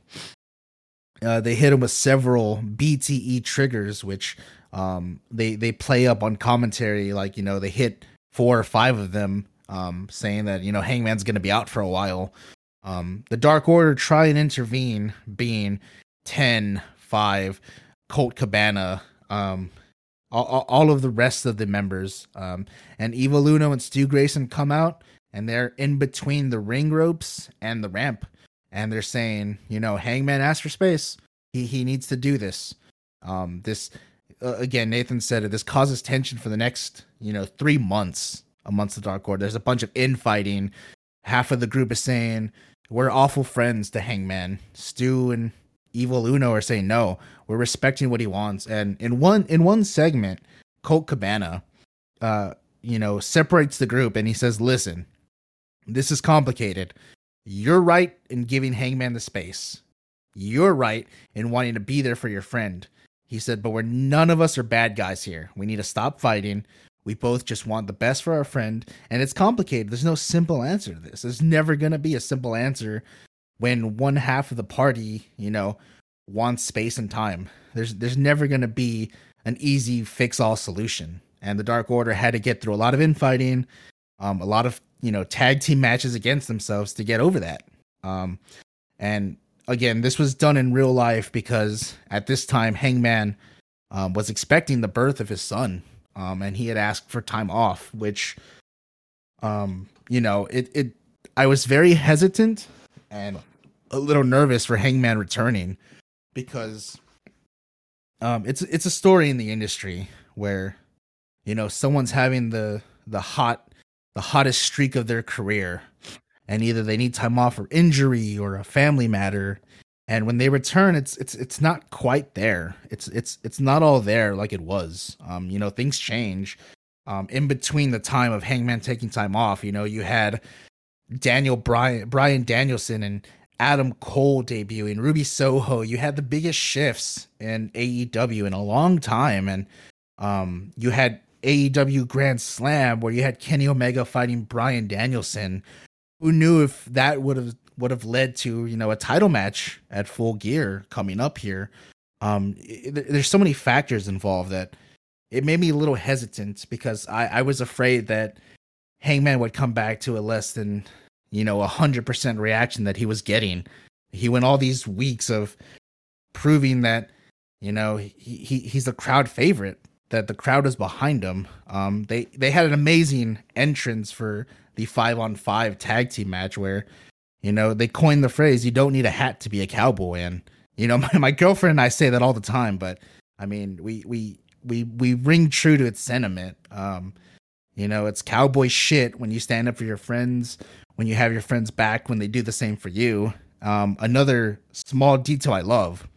Uh, they hit him with several B T E triggers, which um, they they play up on commentary. Like, you know, they hit four or five of them, um, saying that, you know, Hangman's going to be out for a while. Um, the Dark Order try and intervene, being ten, five, Colt Cabana, um, all, all of the rest of the members. Um, and Evil Uno and Stu Grayson come out, and they're in between the ring ropes and the ramp. And they're saying, you know, Hangman asked for space. He he needs to do this. Um, this, uh, again, Nathan said it, this causes tension for the next, you know, three months amongst the Dark Order. There's a bunch of infighting. Half of the group is saying, we're awful friends to Hangman. Stu and Evil Uno are saying, no, we're respecting what he wants. And in one in one segment, Colt Cabana, uh, you know, separates the group, and he says, listen, this is complicated. You're right in giving Hangman the space. You're right in wanting to be there for your friend. He said, but we're none of us are bad guys here. We need to stop fighting. We both just want the best for our friend. And it's complicated. There's no simple answer to this. There's never going to be a simple answer when one half of the party, you know, wants space and time. There's there's never going to be an easy fix-all solution. And the Dark Order had to get through a lot of infighting, um, a lot of, you know, tag team matches against themselves to get over that. Um, and again, this was done in real life because at this time, Hangman um, was expecting the birth of his son. Um, and he had asked for time off, which, um, you know, it, it, I was very hesitant and a little nervous for Hangman returning because, um, it's, it's a story in the industry where, you know, someone's having the, the hot, the hottest streak of their career, and either they need time off for injury or a family matter. And when they return, it's it's it's not quite there. It's it's it's not all there like it was. Um, you know, things change. Um, in between the time of Hangman taking time off, you know, you had Daniel Bryan, Bryan Danielson and Adam Cole debuting, Ruby Soho. You had the biggest shifts in A E W in a long time, and um, you had A E W Grand Slam where you had Kenny Omega fighting Bryan Danielson. Who knew if that would have would have led to, you know, a title match at Full Gear coming up here? Um, it, there's so many factors involved that it made me a little hesitant because I, I was afraid that Hangman would come back to a less than, you know, a hundred percent reaction that he was getting. He went all these weeks of proving that, you know, he, he he's a crowd favorite, that the crowd is behind him. Um, they they had an amazing entrance for the five on five tag team match where, You know, they coined the phrase, you don't need a hat to be a cowboy. And, you know, my, my girlfriend and I say that all the time, but I mean, we, we, we, we ring true to its sentiment. Um, you know, it's cowboy shit when you stand up for your friends, when you have your friends back, when they do the same for you. Um, another small detail I love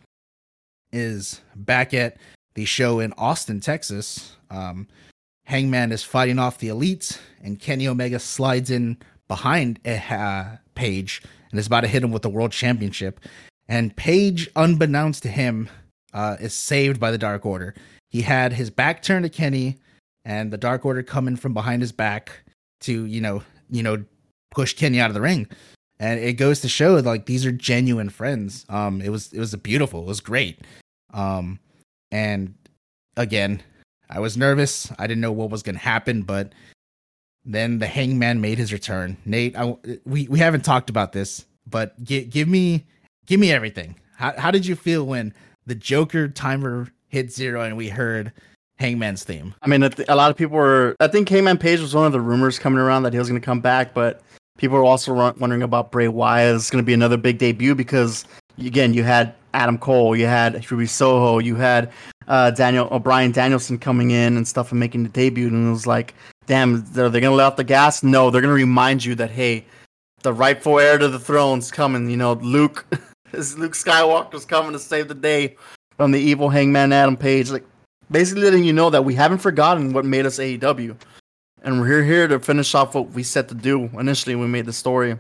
is back at the show in Austin, Texas. Um, Hangman is fighting off the Elite, and Kenny Omega slides in behind uh, Page and is about to hit him with the World Championship. And Page, unbeknownst to him, uh, is saved by the Dark Order. He had his back turned to Kenny, and the Dark Order coming from behind his back to, you know, you know, push Kenny out of the ring. And it goes to show, like, these are genuine friends. Um, it was it was beautiful. It was great. Um, and again, I was nervous. I didn't know what was going to happen, but then the Hangman made his return. Nate, I, we we haven't talked about this, but give give me give me everything. How how did you feel when the Joker timer hit zero and we heard Hangman's theme? I mean, a lot of people were. I think Hangman Page was one of the rumors coming around that he was going to come back, but people were also wondering about Bray Wyatt. It's going to be another big debut because, again, you had Adam Cole, you had Ruby Soho, you had uh, Daniel O'Brien Danielson coming in and stuff and making the debut, and it was like, damn, are they going to let off the gas? No, they're going to remind you that, hey, the rightful heir to the throne's coming. You know, Luke, Luke Skywalker's coming to save the day from the evil Hangman Adam Page. Like, basically letting you know that we haven't forgotten what made us A E W. And we're here to finish off what we set to do initially when we made the story.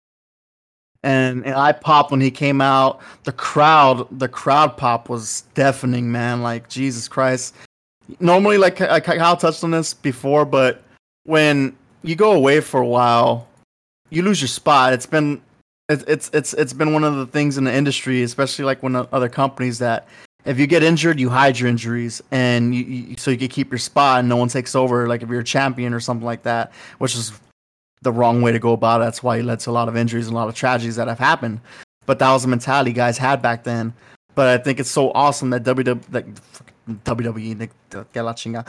And, and I popped when he came out. The crowd, the crowd pop was deafening, man. Like, Jesus Christ. Normally, like, like Kyle touched on this before, but when you go away for a while, you lose your spot. It's been, it's it's it's it's been one of the things in the industry, especially like when other companies, that if you get injured, you hide your injuries, and you, you so you can keep your spot and no one takes over. Like if you're a champion or something like that, which is the wrong way to go about it. That's why it led to a lot of injuries and a lot of tragedies that have happened. But that was the mentality guys had back then. But I think it's so awesome that W W E, like, W W E, like, que la chinga,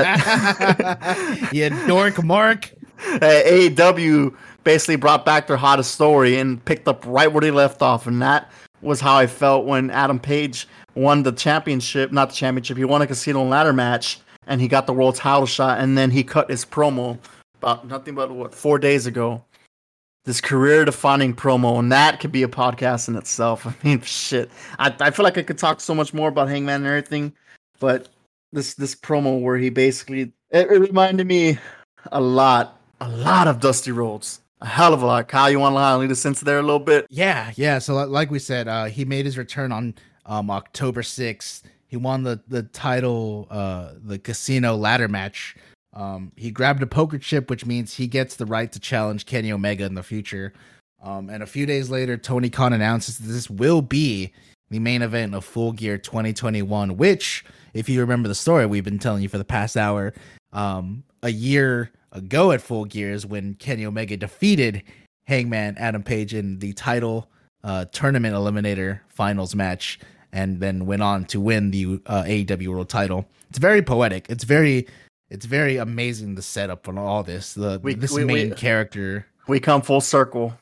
that yeah, dork Mark. A E W basically brought back their hottest story and picked up right where they left off, and that was how I felt when Adam Page won the championship, not the championship. He won a casino ladder match, and he got the world title shot, and then he cut his promo about nothing but what four days ago. This career-defining promo, and that could be a podcast in itself. I mean, shit. I I feel like I could talk so much more about Hangman and everything, but this this promo where he basically it, it reminded me a lot, a lot of Dusty Rhodes, a hell of a lot. Kyle, you want to lead us into there a little bit? Yeah, yeah. So like we said, uh, he made his return on um, October sixth. He won the the title, uh, the casino ladder match. Um, he grabbed a poker chip, which means he gets the right to challenge Kenny Omega in the future. Um, and a few days later, Tony Khan announces that this will be the main event of Full Gear twenty twenty-one, which, if you remember the story we've been telling you for the past hour, um, a year ago at Full Gear is when Kenny Omega defeated Hangman Adam Page in the title uh, tournament eliminator finals match, and then went on to win the uh, A E W World title. It's very poetic. It's very... It's very amazing, the setup on all this. The we, this we, main we, character. We come full circle.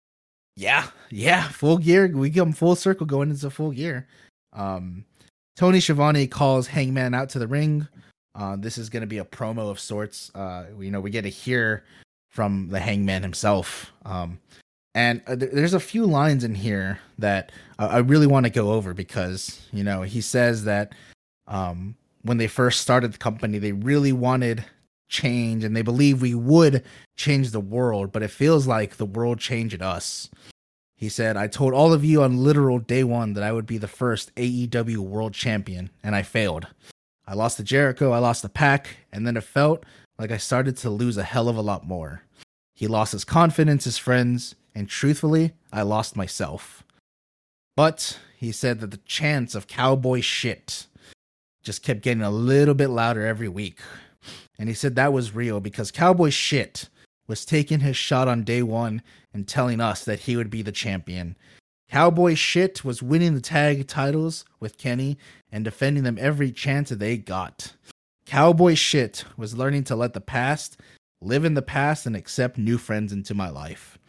Yeah, yeah, Full Gear. We come full circle going into Full Gear. Um, Tony Schiavone calls Hangman out to the ring. Uh, this is going to be a promo of sorts. Uh, you know, we get to hear from the Hangman himself. Um, and uh, th- there's a few lines in here that uh, I really want to go over because, you know, he says that um, when they first started the company, they really wanted change and they believe we would change the world, but it feels like the world changed us. He said, I told all of you on literal day one that I would be the first A E W world champion, and I failed. I lost to Jericho, I lost the Pac, and then it felt like I started to lose a hell of a lot more. He lost his confidence, his friends, and truthfully, I lost myself. But he said that the chants of cowboy shit just kept getting a little bit louder every week. And he said that was real because cowboy shit was taking his shot on day one and telling us that he would be the champion. Cowboy shit was winning the tag titles with Kenny and defending them every chance that they got. Cowboy shit was learning to let the past live in the past and accept new friends into my life.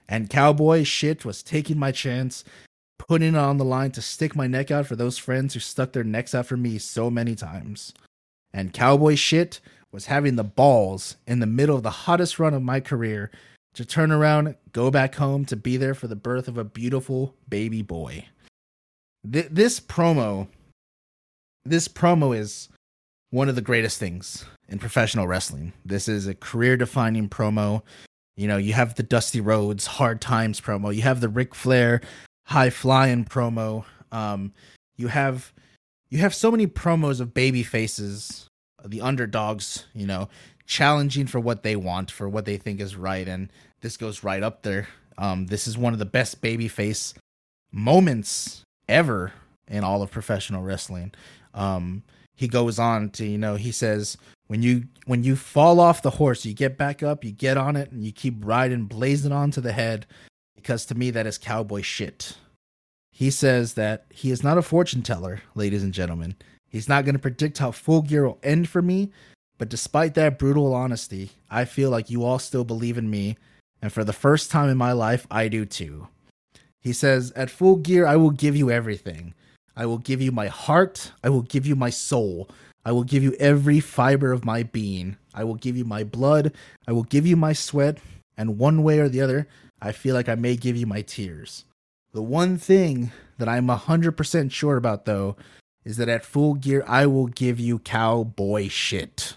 And Cowboy Shit was taking my chance, putting it on the line to stick my neck out for those friends who stuck their necks out for me so many times. And Cowboy Shit was having the balls in the middle of the hottest run of my career to turn around, go back home to be there for the birth of a beautiful baby boy. Th- this promo, this promo is one of the greatest things in professional wrestling. This is a career-defining promo. You know, you have the Dusty Rhodes Hard Times promo. You have the Ric Flair High Flying promo. Um, you have you have so many promos of baby faces, the underdogs, you know, challenging for what they want, for what they think is right, and this goes right up there. Um, this is one of the best babyface moments ever in all of professional wrestling. Um, he goes on to, you know, he says, when you when you fall off the horse, you get back up, you get on it, and you keep riding, blazing on to the head, because to me that is cowboy shit. He says that he is not a fortune teller, ladies and gentlemen. He's not going to predict how Full Gear will end for me, but despite that brutal honesty, I feel like you all still believe in me, and for the first time in my life, I do too. He says, at Full Gear, I will give you everything. I will give you my heart. I will give you my soul. I will give you every fiber of my being. I will give you my blood. I will give you my sweat. And one way or the other, I feel like I may give you my tears. The one thing that I'm one hundred percent sure about, though, is that at Full Gear, I will give you cowboy shit.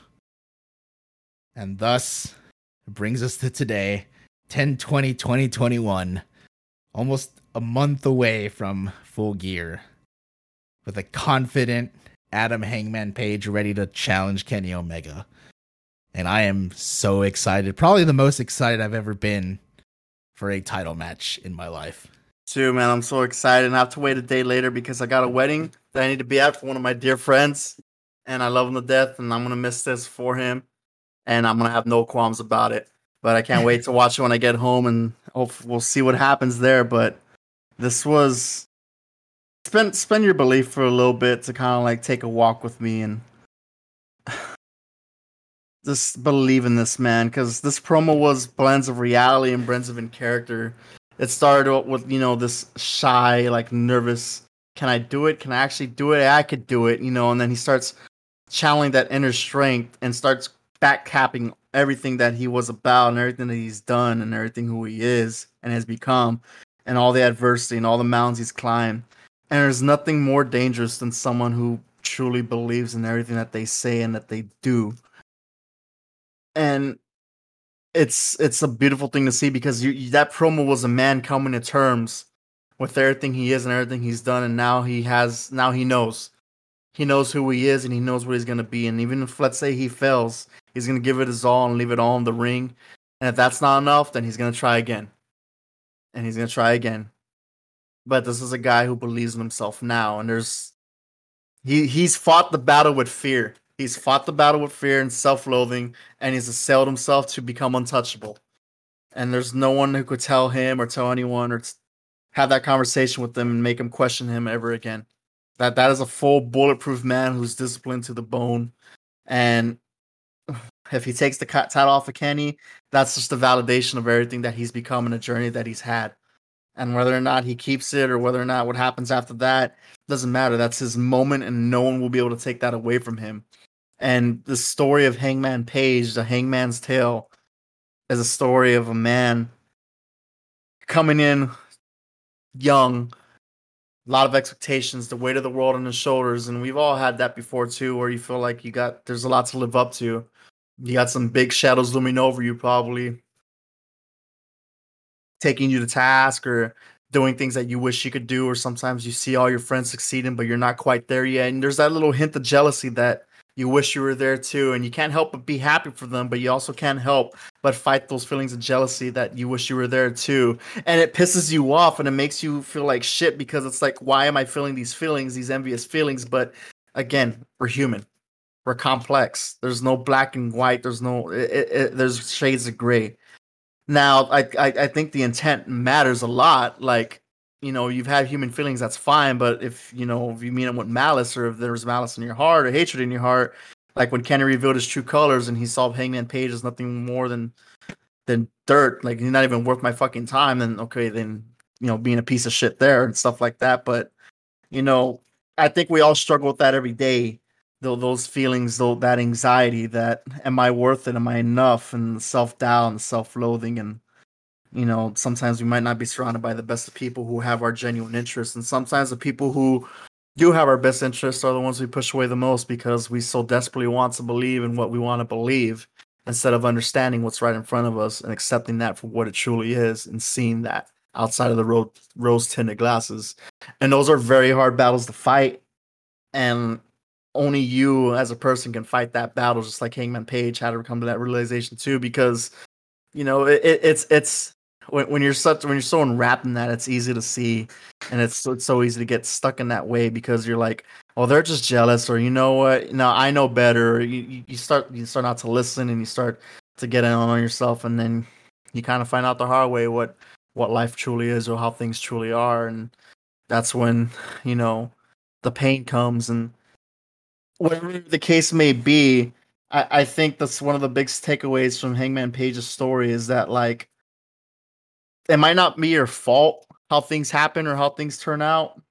And thus, it brings us to today, ten twenty twenty twenty-one. Almost a month away from Full Gear, with a confident Adam Hangman Page ready to challenge Kenny Omega. And I am so excited. Probably the most excited I've ever been for a title match in my life. Too, man. I'm so excited. And I have to wait a day later because I got a wedding that I need to be at for one of my dear friends. And I love him to death. And I'm going to miss this for him. And I'm going to have no qualms about it. But I can't wait to watch it when I get home. And hope we'll see what happens there. But this was... Spend, spend your belief for a little bit to kind of like take a walk with me and just believe in this, man. Because this promo was blends of reality and blends of in character. It started with, you know, this shy, like nervous, can I do it? Can I actually do it? I could do it, you know, and then he starts channeling that inner strength and starts backcapping everything that he was about and everything that he's done and everything who he is and has become and all the adversity and all the mountains he's climbed. And there's nothing more dangerous than someone who truly believes in everything that they say and that they do. And it's it's a beautiful thing to see because you, that promo was a man coming to terms with everything he is and everything he's done, and now he has now he knows. He knows who he is and he knows what he's gonna be. And even if, let's say, he fails, he's gonna give it his all and leave it all in the ring. And if that's not enough, then he's gonna try again. And he's gonna try again. But this is a guy who believes in himself now, and there's he he's fought the battle with fear. He's fought the battle with fear and self-loathing, and he's assailed himself to become untouchable. And there's no one who could tell him or tell anyone or t- have that conversation with him and make him question him ever again. That that is a full bulletproof man who's disciplined to the bone. And if he takes the title off of Kenny, that's just a validation of everything that he's become and a journey that he's had. And whether or not he keeps it or whether or not what happens after that, doesn't matter. That's his moment, and no one will be able to take that away from him. And the story of Hangman Page, the Hangman's Tale, is a story of a man coming in young, a lot of expectations, the weight of the world on his shoulders, and we've all had that before too, where you feel like you got there's a lot to live up to. You got some big shadows looming over you, probably taking you to task or doing things that you wish you could do, or sometimes you see all your friends succeeding, but you're not quite there yet. And there's that little hint of jealousy that you wish you were there too, and you can't help but be happy for them, but you also can't help but fight those feelings of jealousy that you wish you were there too. And it pisses you off, and it makes you feel like shit, because it's like, why am I feeling these feelings, these envious feelings? But again, we're human. We're complex. There's no black and white. There's no, it, it, it, there's shades of gray. Now, I, I I think the intent matters a lot. Like, you know, you've had human feelings, that's fine. But if, you know, if you mean it with malice, or if there's malice in your heart or hatred in your heart, like when Kenny revealed his true colors and he saw Hangman Page as nothing more than then dirt, like you're not even worth my fucking time, then okay, then you know, being a piece of shit there and stuff like that. But you know, I think we all struggle with that every day. Though those feelings, though that anxiety, that am I worth it? Am I enough? And the self doubt and self loathing, and you know, sometimes we might not be surrounded by the best of people who have our genuine interests, and sometimes the people who do have our best interests are the ones we push away the most because we so desperately want to believe in what we want to believe instead of understanding what's right in front of us and accepting that for what it truly is and seeing that outside of the ro- rose tinted glasses. And those are very hard battles to fight. And only you as a person can fight that battle, just like Hangman Page had to come to that realization too, because you know, it, it, it's it's when, when you're such when you're so enwrapped in that, it's easy to see, and it's it's so easy to get stuck in that way because you're like, oh, they're just jealous, or you know what, no, I know better. Or you you start you start not to listen, and you start to get in on yourself, and then you kind of find out the hard way what what life truly is or how things truly are, and that's when you know the pain comes, and whatever the case may be. I, I think that's one of the biggest takeaways from Hangman Page's story is that like it might not be your fault how things happen or how things turn out,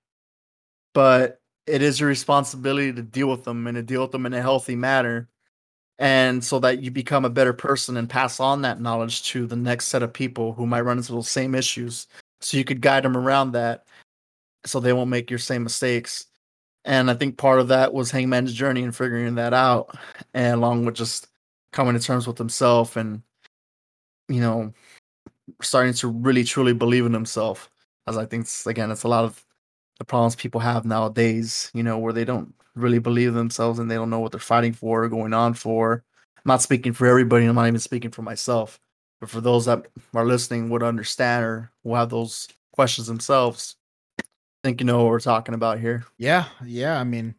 but it is your responsibility to deal with them and to deal with them in a healthy manner. And so that you become a better person and pass on that knowledge to the next set of people who might run into those same issues. So you could guide them around that so they won't make your same mistakes. And I think part of that was Hangman's journey and figuring that out, and along with just coming to terms with himself and, you know, starting to really truly believe in himself. As I think, again, it's a lot of the problems people have nowadays, you know, where they don't really believe in themselves and they don't know what they're fighting for or going on for. I'm not speaking for everybody. I'm not even speaking for myself. But for those that are listening would understand or will have those questions themselves, I think you know what we're talking about here. Yeah, yeah. I mean,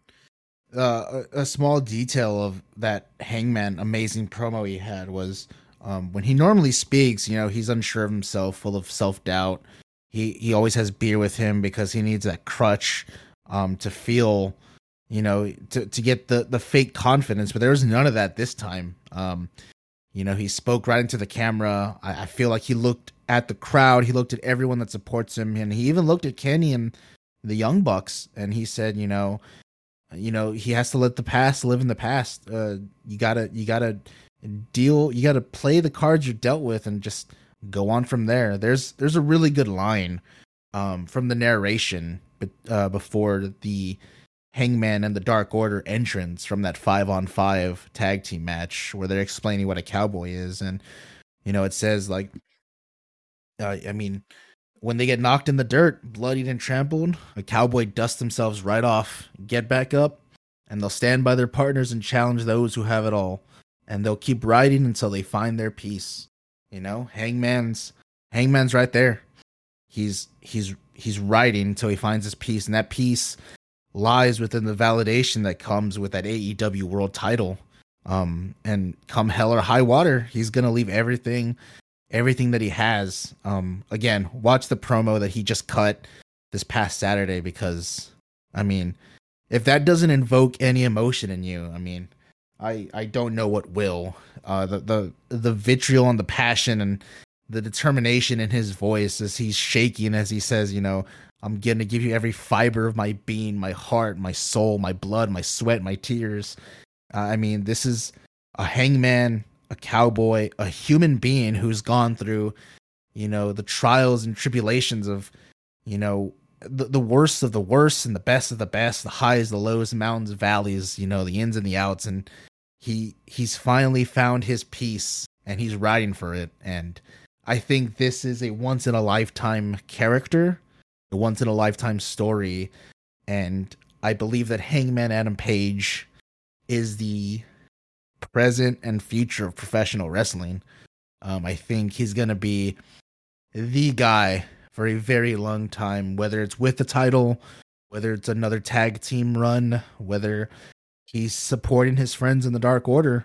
uh, a, a small detail of that Hangman amazing promo he had was um, when he normally speaks, you know, he's unsure of himself, full of self-doubt. He he always has beer with him because he needs that crutch um, to feel, you know, to, to get the, the fake confidence. But there was none of that this time. Um, you know, he spoke right into the camera. I, I feel like he looked at the crowd. He looked at everyone that supports him. And he even looked at Kenny and the Young Bucks. And he said, you know, you know, he has to let the past live in the past. Uh, you gotta, you gotta deal, you gotta play the cards you're dealt with and just go on from there. There's, there's a really good line um, from the narration uh, before the Hangman and the Dark Order entrance from that five on five tag team match where they're explaining what a cowboy is. And, you know, it says like, uh, I mean, when they get knocked in the dirt, bloodied and trampled, a cowboy dusts themselves right off, get back up, and they'll stand by their partners and challenge those who have it all. And they'll keep riding until they find their peace. You know, Hangman's Hangman's right there. He's he's he's riding until he finds his peace, and that peace lies within the validation that comes with that A E W world title. Um, and come hell or high water, he's gonna leave everything, everything that he has. Um, again, watch the promo that he just cut this past Saturday, because, I mean, if that doesn't invoke any emotion in you, I mean, I I don't know what will. Uh, the the the vitriol and the passion and the determination in his voice as he's shaking as he says, you know, I'm going to give you every fiber of my being, my heart, my soul, my blood, my sweat, my tears. Uh, I mean, this is a Hangman, a cowboy, a human being who's gone through, you know, the trials and tribulations of, you know, the, the worst of the worst and the best of the best, the highs, the lows, mountains, valleys, you know, the ins and the outs. And he he's finally found his peace and he's riding for it. And I think this is a once in a lifetime character, a once in a lifetime story. And I believe that Hangman Adam Page is the present and future of professional wrestling. Um, I think he's going to be the guy for a very long time, whether it's with the title, whether it's another tag team run, whether he's supporting his friends in the Dark Order.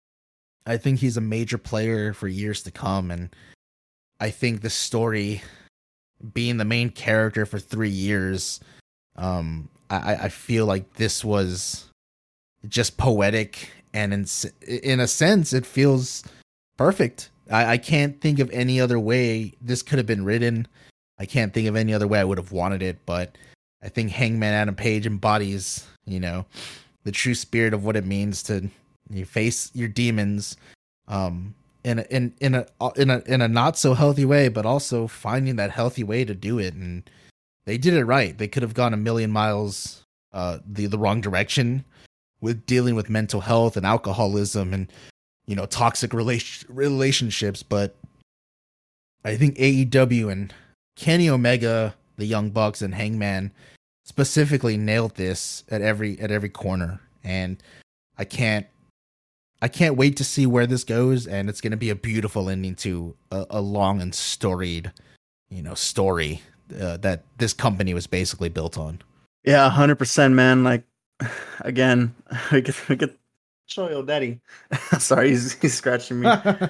I think he's a major player for years to come. And I think the story being the main character for three years, um, I, I feel like this was just poetic, and in, in a sense, it feels perfect. I, I can't think of any other way this could have been written. I can't think of any other way I would have wanted it, but I think Hangman Adam Page embodies, you know, the true spirit of what it means to you face your demons, um, in a, in in a in a in a not so healthy way, but also finding that healthy way to do it. And they did it right. They could have gone a million miles uh, the the wrong direction with dealing with mental health and alcoholism and, you know, toxic relation relationships, but I think A E W and Kenny Omega, the Young Bucks, and Hangman specifically nailed this at every at every corner, and I can't I can't wait to see where this goes, and it's going to be a beautiful ending to a, a long and storied, you know, story uh, that this company was basically built on. Yeah, one hundred percent, man. Like, again, we could we could show your daddy. Sorry, he's, he's scratching me.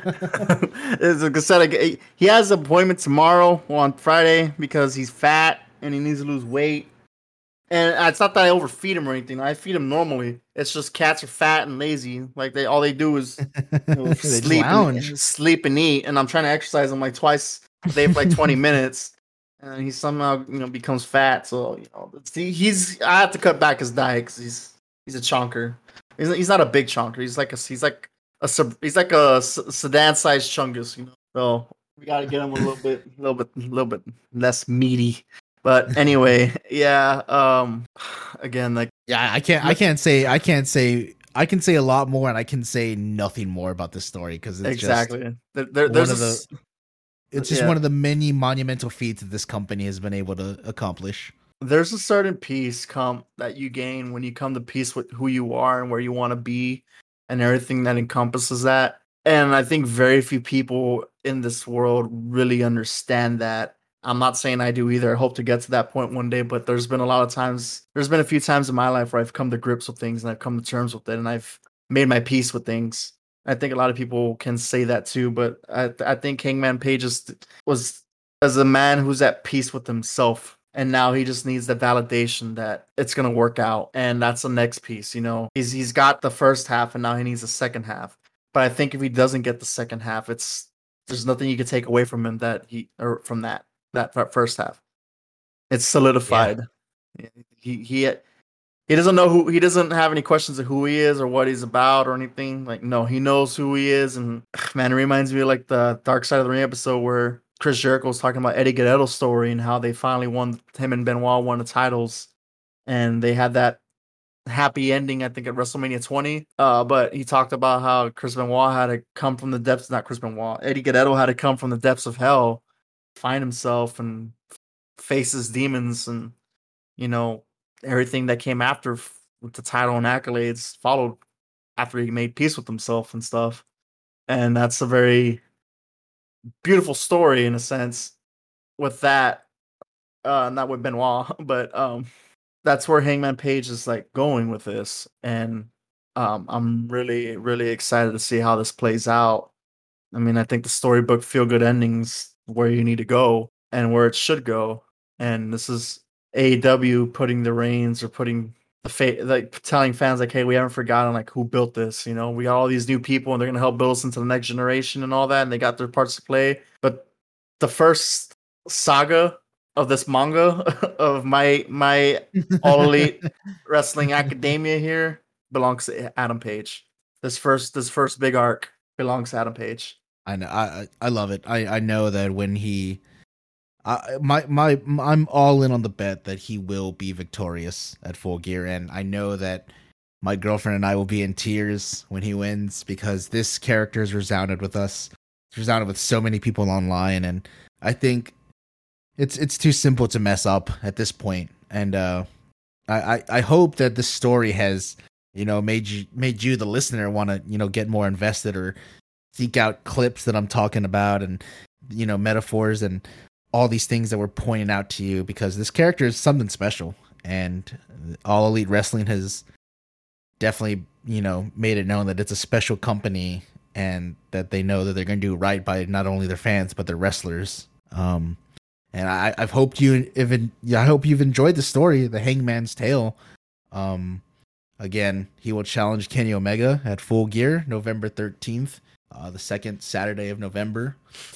As I said, like, he has an appointment tomorrow on Friday because he's fat and he needs to lose weight. And it's not that I overfeed him or anything. I feed him normally. It's just cats are fat and lazy. Like they all they do is you know, sleep, and, sleep and eat. And I'm trying to exercise him like twice a day for like twenty minutes. And he somehow you know becomes fat. So you know he, he's I have to cut back his diet because he's he's a chunker. He's, he's not a big chunker. He's like a he's like a he's like a sedan-sized chungus, you know. So we got to get him a little bit, a little bit, a little bit less meaty. But anyway, yeah. Um, again, like yeah, I can't, I can't say, I can't say, I can say a lot more, and I can say nothing more about this story because it's exactly. Just there, there, there's one a, of the, it's just yeah. one of the many monumental feats that this company has been able to accomplish. There's a certain peace come that you gain when you come to peace with who you are and where you want to be and everything that encompasses that. And I think very few people in this world really understand that. I'm not saying I do either. I hope to get to that point one day, but there's been a lot of times, there's been a few times in my life where I've come to grips with things and I've come to terms with it and I've made my peace with things. I think a lot of people can say that too, but I, I think Hangman Page is, was as a man who's at peace with himself. And now he just needs the validation that it's going to work out. And that's the next piece, you know. He's He's got the first half and now he needs the second half. But I think if he doesn't get the second half, it's there's nothing you can take away from him that he or from that that first half. It's solidified. Yeah. He he he doesn't know who he doesn't have any questions of who he is or what he's about or anything. Like no, he knows who he is. And man, it reminds me of like the Dark Side of the Ring episode where Chris Jericho was talking about Eddie Guerrero's story and how they finally won, him and Benoit won the titles, and they had that happy ending, I think, at WrestleMania twenty. Uh, but he talked about how Chris Benoit had to come from the depths, not Chris Benoit, Eddie Guerrero had to come from the depths of hell, find himself and face his demons, and you know everything that came after with the title and accolades followed after he made peace with himself and stuff. And that's a very beautiful story in a sense with that, uh, not with Benoit, but um, that's where Hangman Page is like going with this. And um, I'm really, really excited to see how this plays out. I mean, I think the storybook feel good endings where you need to go and where it should go. And this is A E W putting the reins or putting the fa- like telling fans like, hey, we haven't forgotten like who built this. You know, we got all these new people and they're gonna help build us into the next generation and all that, and they got their parts to play. But the first saga of this manga of my my All Elite Wrestling Academia here belongs to Adam Page. This first this first big arc belongs to Adam Page. I know, I I love it. I, I know that when he, I my my I'm all in on the bet that he will be victorious at Full Gear, and I know that my girlfriend and I will be in tears when he wins because this character has resounded with us. It's resounded with so many people online, and I think it's it's too simple to mess up at this point. And uh, I, I I hope that this story has you know made you made you the listener want to you know get more invested or seek out clips that I'm talking about and, you know, metaphors and all these things that we're pointing out to you because this character is something special, and All Elite Wrestling has definitely, you know, made it known that it's a special company and that they know that they're going to do right by not only their fans, but their wrestlers. Um, and I, I've hoped you, even, I hope you've enjoyed the story, the Hangman's Tale. Um, again, he will challenge Kenny Omega at Full Gear, November thirteenth. uh, the second Saturday of November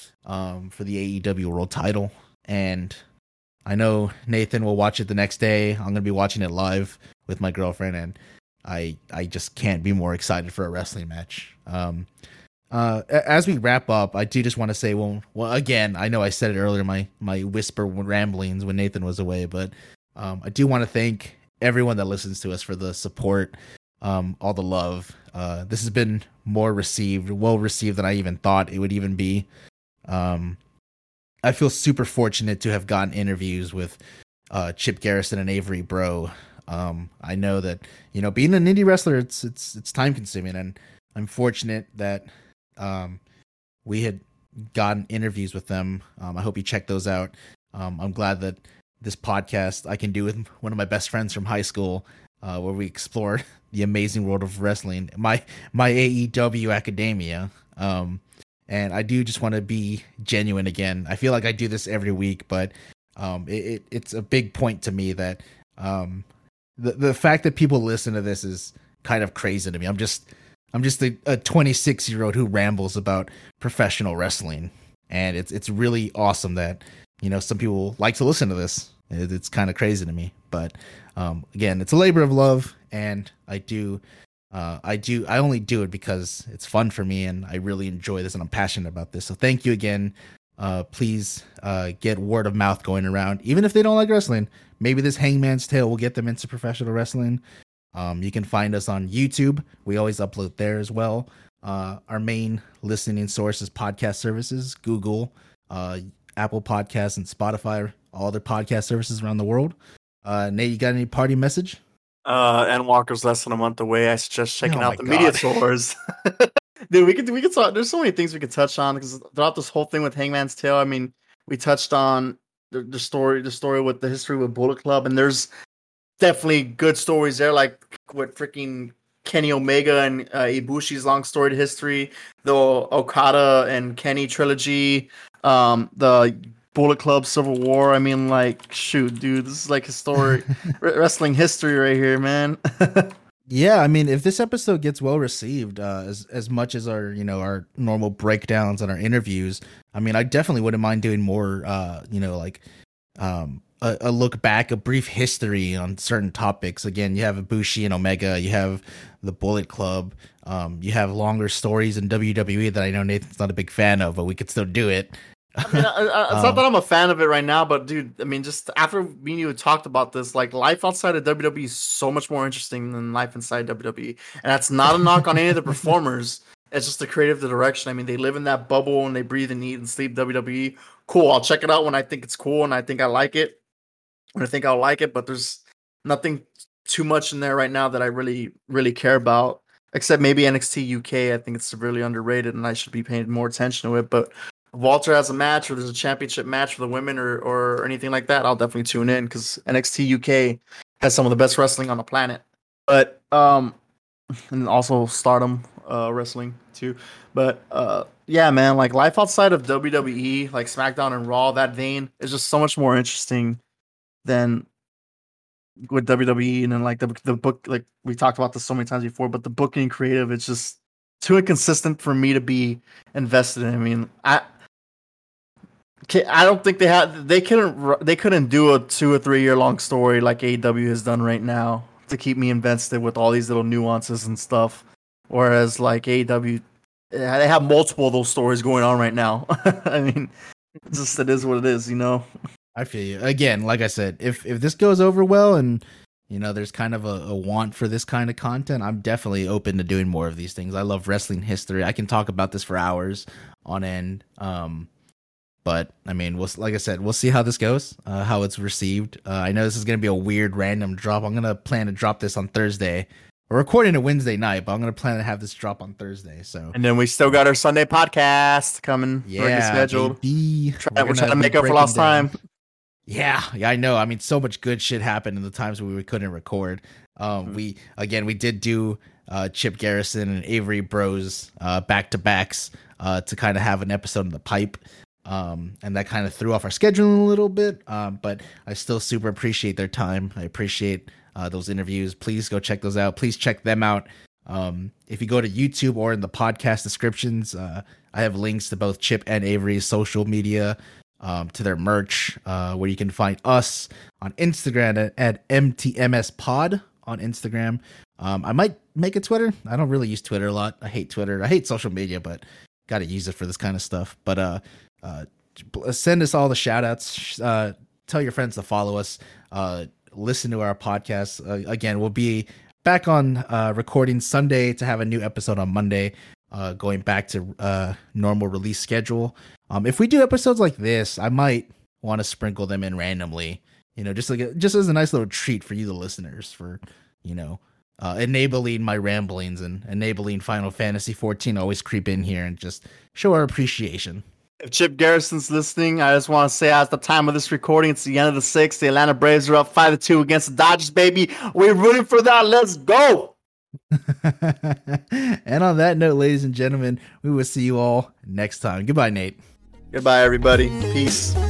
um, for the A E W World Title, and I know Nathan will watch it the next day. I'm gonna be watching it live with my girlfriend, and I I just can't be more excited for a wrestling match. Um, uh, as we wrap up, I do just want to say, well, well, again, I know I said it earlier, my my whisper ramblings when Nathan was away, but um, I do want to thank everyone that listens to us for the support, um, all the love. Uh, this has been more received, well received than I even thought it would even be. Um, I feel super fortunate to have gotten interviews with uh, Chip Garrison and Avery Bro. Um, I know that, you know, being an indie wrestler, it's it's it's time consuming, and I'm fortunate that um, we had gotten interviews with them. Um, I hope you check those out. Um, I'm glad that this podcast I can do with one of my best friends from high school, uh, where we explore the amazing world of wrestling, my my A E W academia. Um, and I do just want to be genuine again. I feel like I do this every week, but um, it, it it's a big point to me that um, the the fact that people listen to this is kind of crazy to me. I'm just I'm just a, a twenty-six year old who rambles about professional wrestling, and it's it's really awesome that, you know, some people like to listen to this. It, it's kind of crazy to me, but um, again, it's a labor of love, and I do. Uh, I do. I only do it because it's fun for me, and I really enjoy this, and I'm passionate about this. So thank you again. Uh, please uh, get word of mouth going around, even if they don't like wrestling. Maybe this Hangman's Tale will get them into professional wrestling. Um, you can find us on YouTube. We always upload there as well. Uh, our main listening source is podcast services: Google, uh, Apple Podcasts, and Spotify. All other podcast services around the world. Uh, Nate, you got any party message? Uh, and Walker's less than a month away. I suggest checking Oh out my the God. media tours. Dude, we could we could talk. There's so many things we could touch on because throughout this whole thing with Hangman's Tale, I mean, we touched on the, the story, the story with the history with Bullet Club, and there's definitely good stories there, like with freaking Kenny Omega and uh, Ibushi's long storied history, the Okada and Kenny trilogy, um, the Bullet Club Civil War. I mean, like, shoot, dude, this is like historic wrestling history right here, man. Yeah, I mean, if this episode gets well received, uh, as as much as our, you know, our normal breakdowns and our interviews, I mean, I definitely wouldn't mind doing more, uh, you know, like um, a, a look back, a brief history on certain topics. Again, you have Ibushi and Omega, you have the Bullet Club, um, you have longer stories in W W E that I know Nathan's not a big fan of, but we could still do it. I mean, I, I, it's Um, not that I'm a fan of it right now, but dude, I mean, just after me and you had talked about this, like life outside of W W E is so much more interesting than life inside W W E, and that's not a knock on any of the performers. It's just the creative direction. I mean, they live in that bubble and they breathe and eat and sleep W W E. Cool, I'll check it out when I think it's cool and I think I like it. When I think I'll like it, but there's nothing too much in there right now that I really, really care about, except maybe N X T U K. I think it's severely underrated, and I should be paying more attention to it, but. If Walter has a match or there's a championship match for the women or, or anything like that, I'll definitely tune in because N X T U K has some of the best wrestling on the planet. But um, and also Stardom uh, wrestling too. But uh, yeah, man, like life outside of W W E, like SmackDown and Raw, that vein is just so much more interesting than with W W E. And then like the the book, like we talked about this so many times before, but the booking creative, it's just too inconsistent for me to be invested in. I mean, I. I don't think they had they couldn't they couldn't do a two or three year long story like A E W has done right now to keep me invested with all these little nuances and stuff. Whereas like A E W, they have multiple of those stories going on right now. I mean, it's just it is what it is, you know. I feel you. Again, like I said, if if this goes over well and, you know, there's kind of a, a want for this kind of content, I'm definitely open to doing more of these things. I love wrestling history. I can talk about this for hours on end. Um, But I mean, we'll, like I said, we'll see how this goes, uh, how it's received. Uh, I know this is going to be a weird random drop. I'm going to plan to drop this on Thursday. We're recording a Wednesday night, but I'm going to plan to have this drop on Thursday. So, and then we still got our Sunday podcast coming. Yeah, scheduled. Baby. Try, we're, we're trying to make up for lost time. Yeah, yeah, I know. I mean, so much good shit happened in the times where we couldn't record. Um, mm-hmm. We again, we did do uh, Chip Garrison and Avery Bros uh, back to backs uh, to kind of have an episode in the pipe. Um, and that kind of threw off our scheduling a little bit. Um, but I still super appreciate their time. I appreciate uh, those interviews. Please go check those out. Please check them out Um, if you go to YouTube or in the podcast descriptions, uh, I have links to both Chip and Avery's social media, um, to their merch, uh, where you can find us on Instagram at, at M T M S Pod on Instagram. Um, I might make a Twitter. I don't really use Twitter a lot. I hate Twitter. I hate social media, but got to use it for this kind of stuff. But uh, uh, send us all the shout outs. Uh, tell your friends to follow us. Uh, listen to our podcast. Uh, again, we'll be back on uh, recording Sunday to have a new episode on Monday, uh, going back to uh, normal release schedule. Um, if we do episodes like this, I might want to sprinkle them in randomly, you know, just like a, just as a nice little treat for you, the listeners, for, you know, uh, enabling my ramblings and enabling Final Fantasy fourteen always creep in here and just show our appreciation. If Chip Garrison's listening, I just want to say at the time of this recording, it's the end of the sixth. The Atlanta Braves are up five to two against the Dodgers, baby. We're rooting for that. Let's go. And on that note, ladies and gentlemen, we will see you all next time. Goodbye, Nate. Goodbye, everybody. Peace.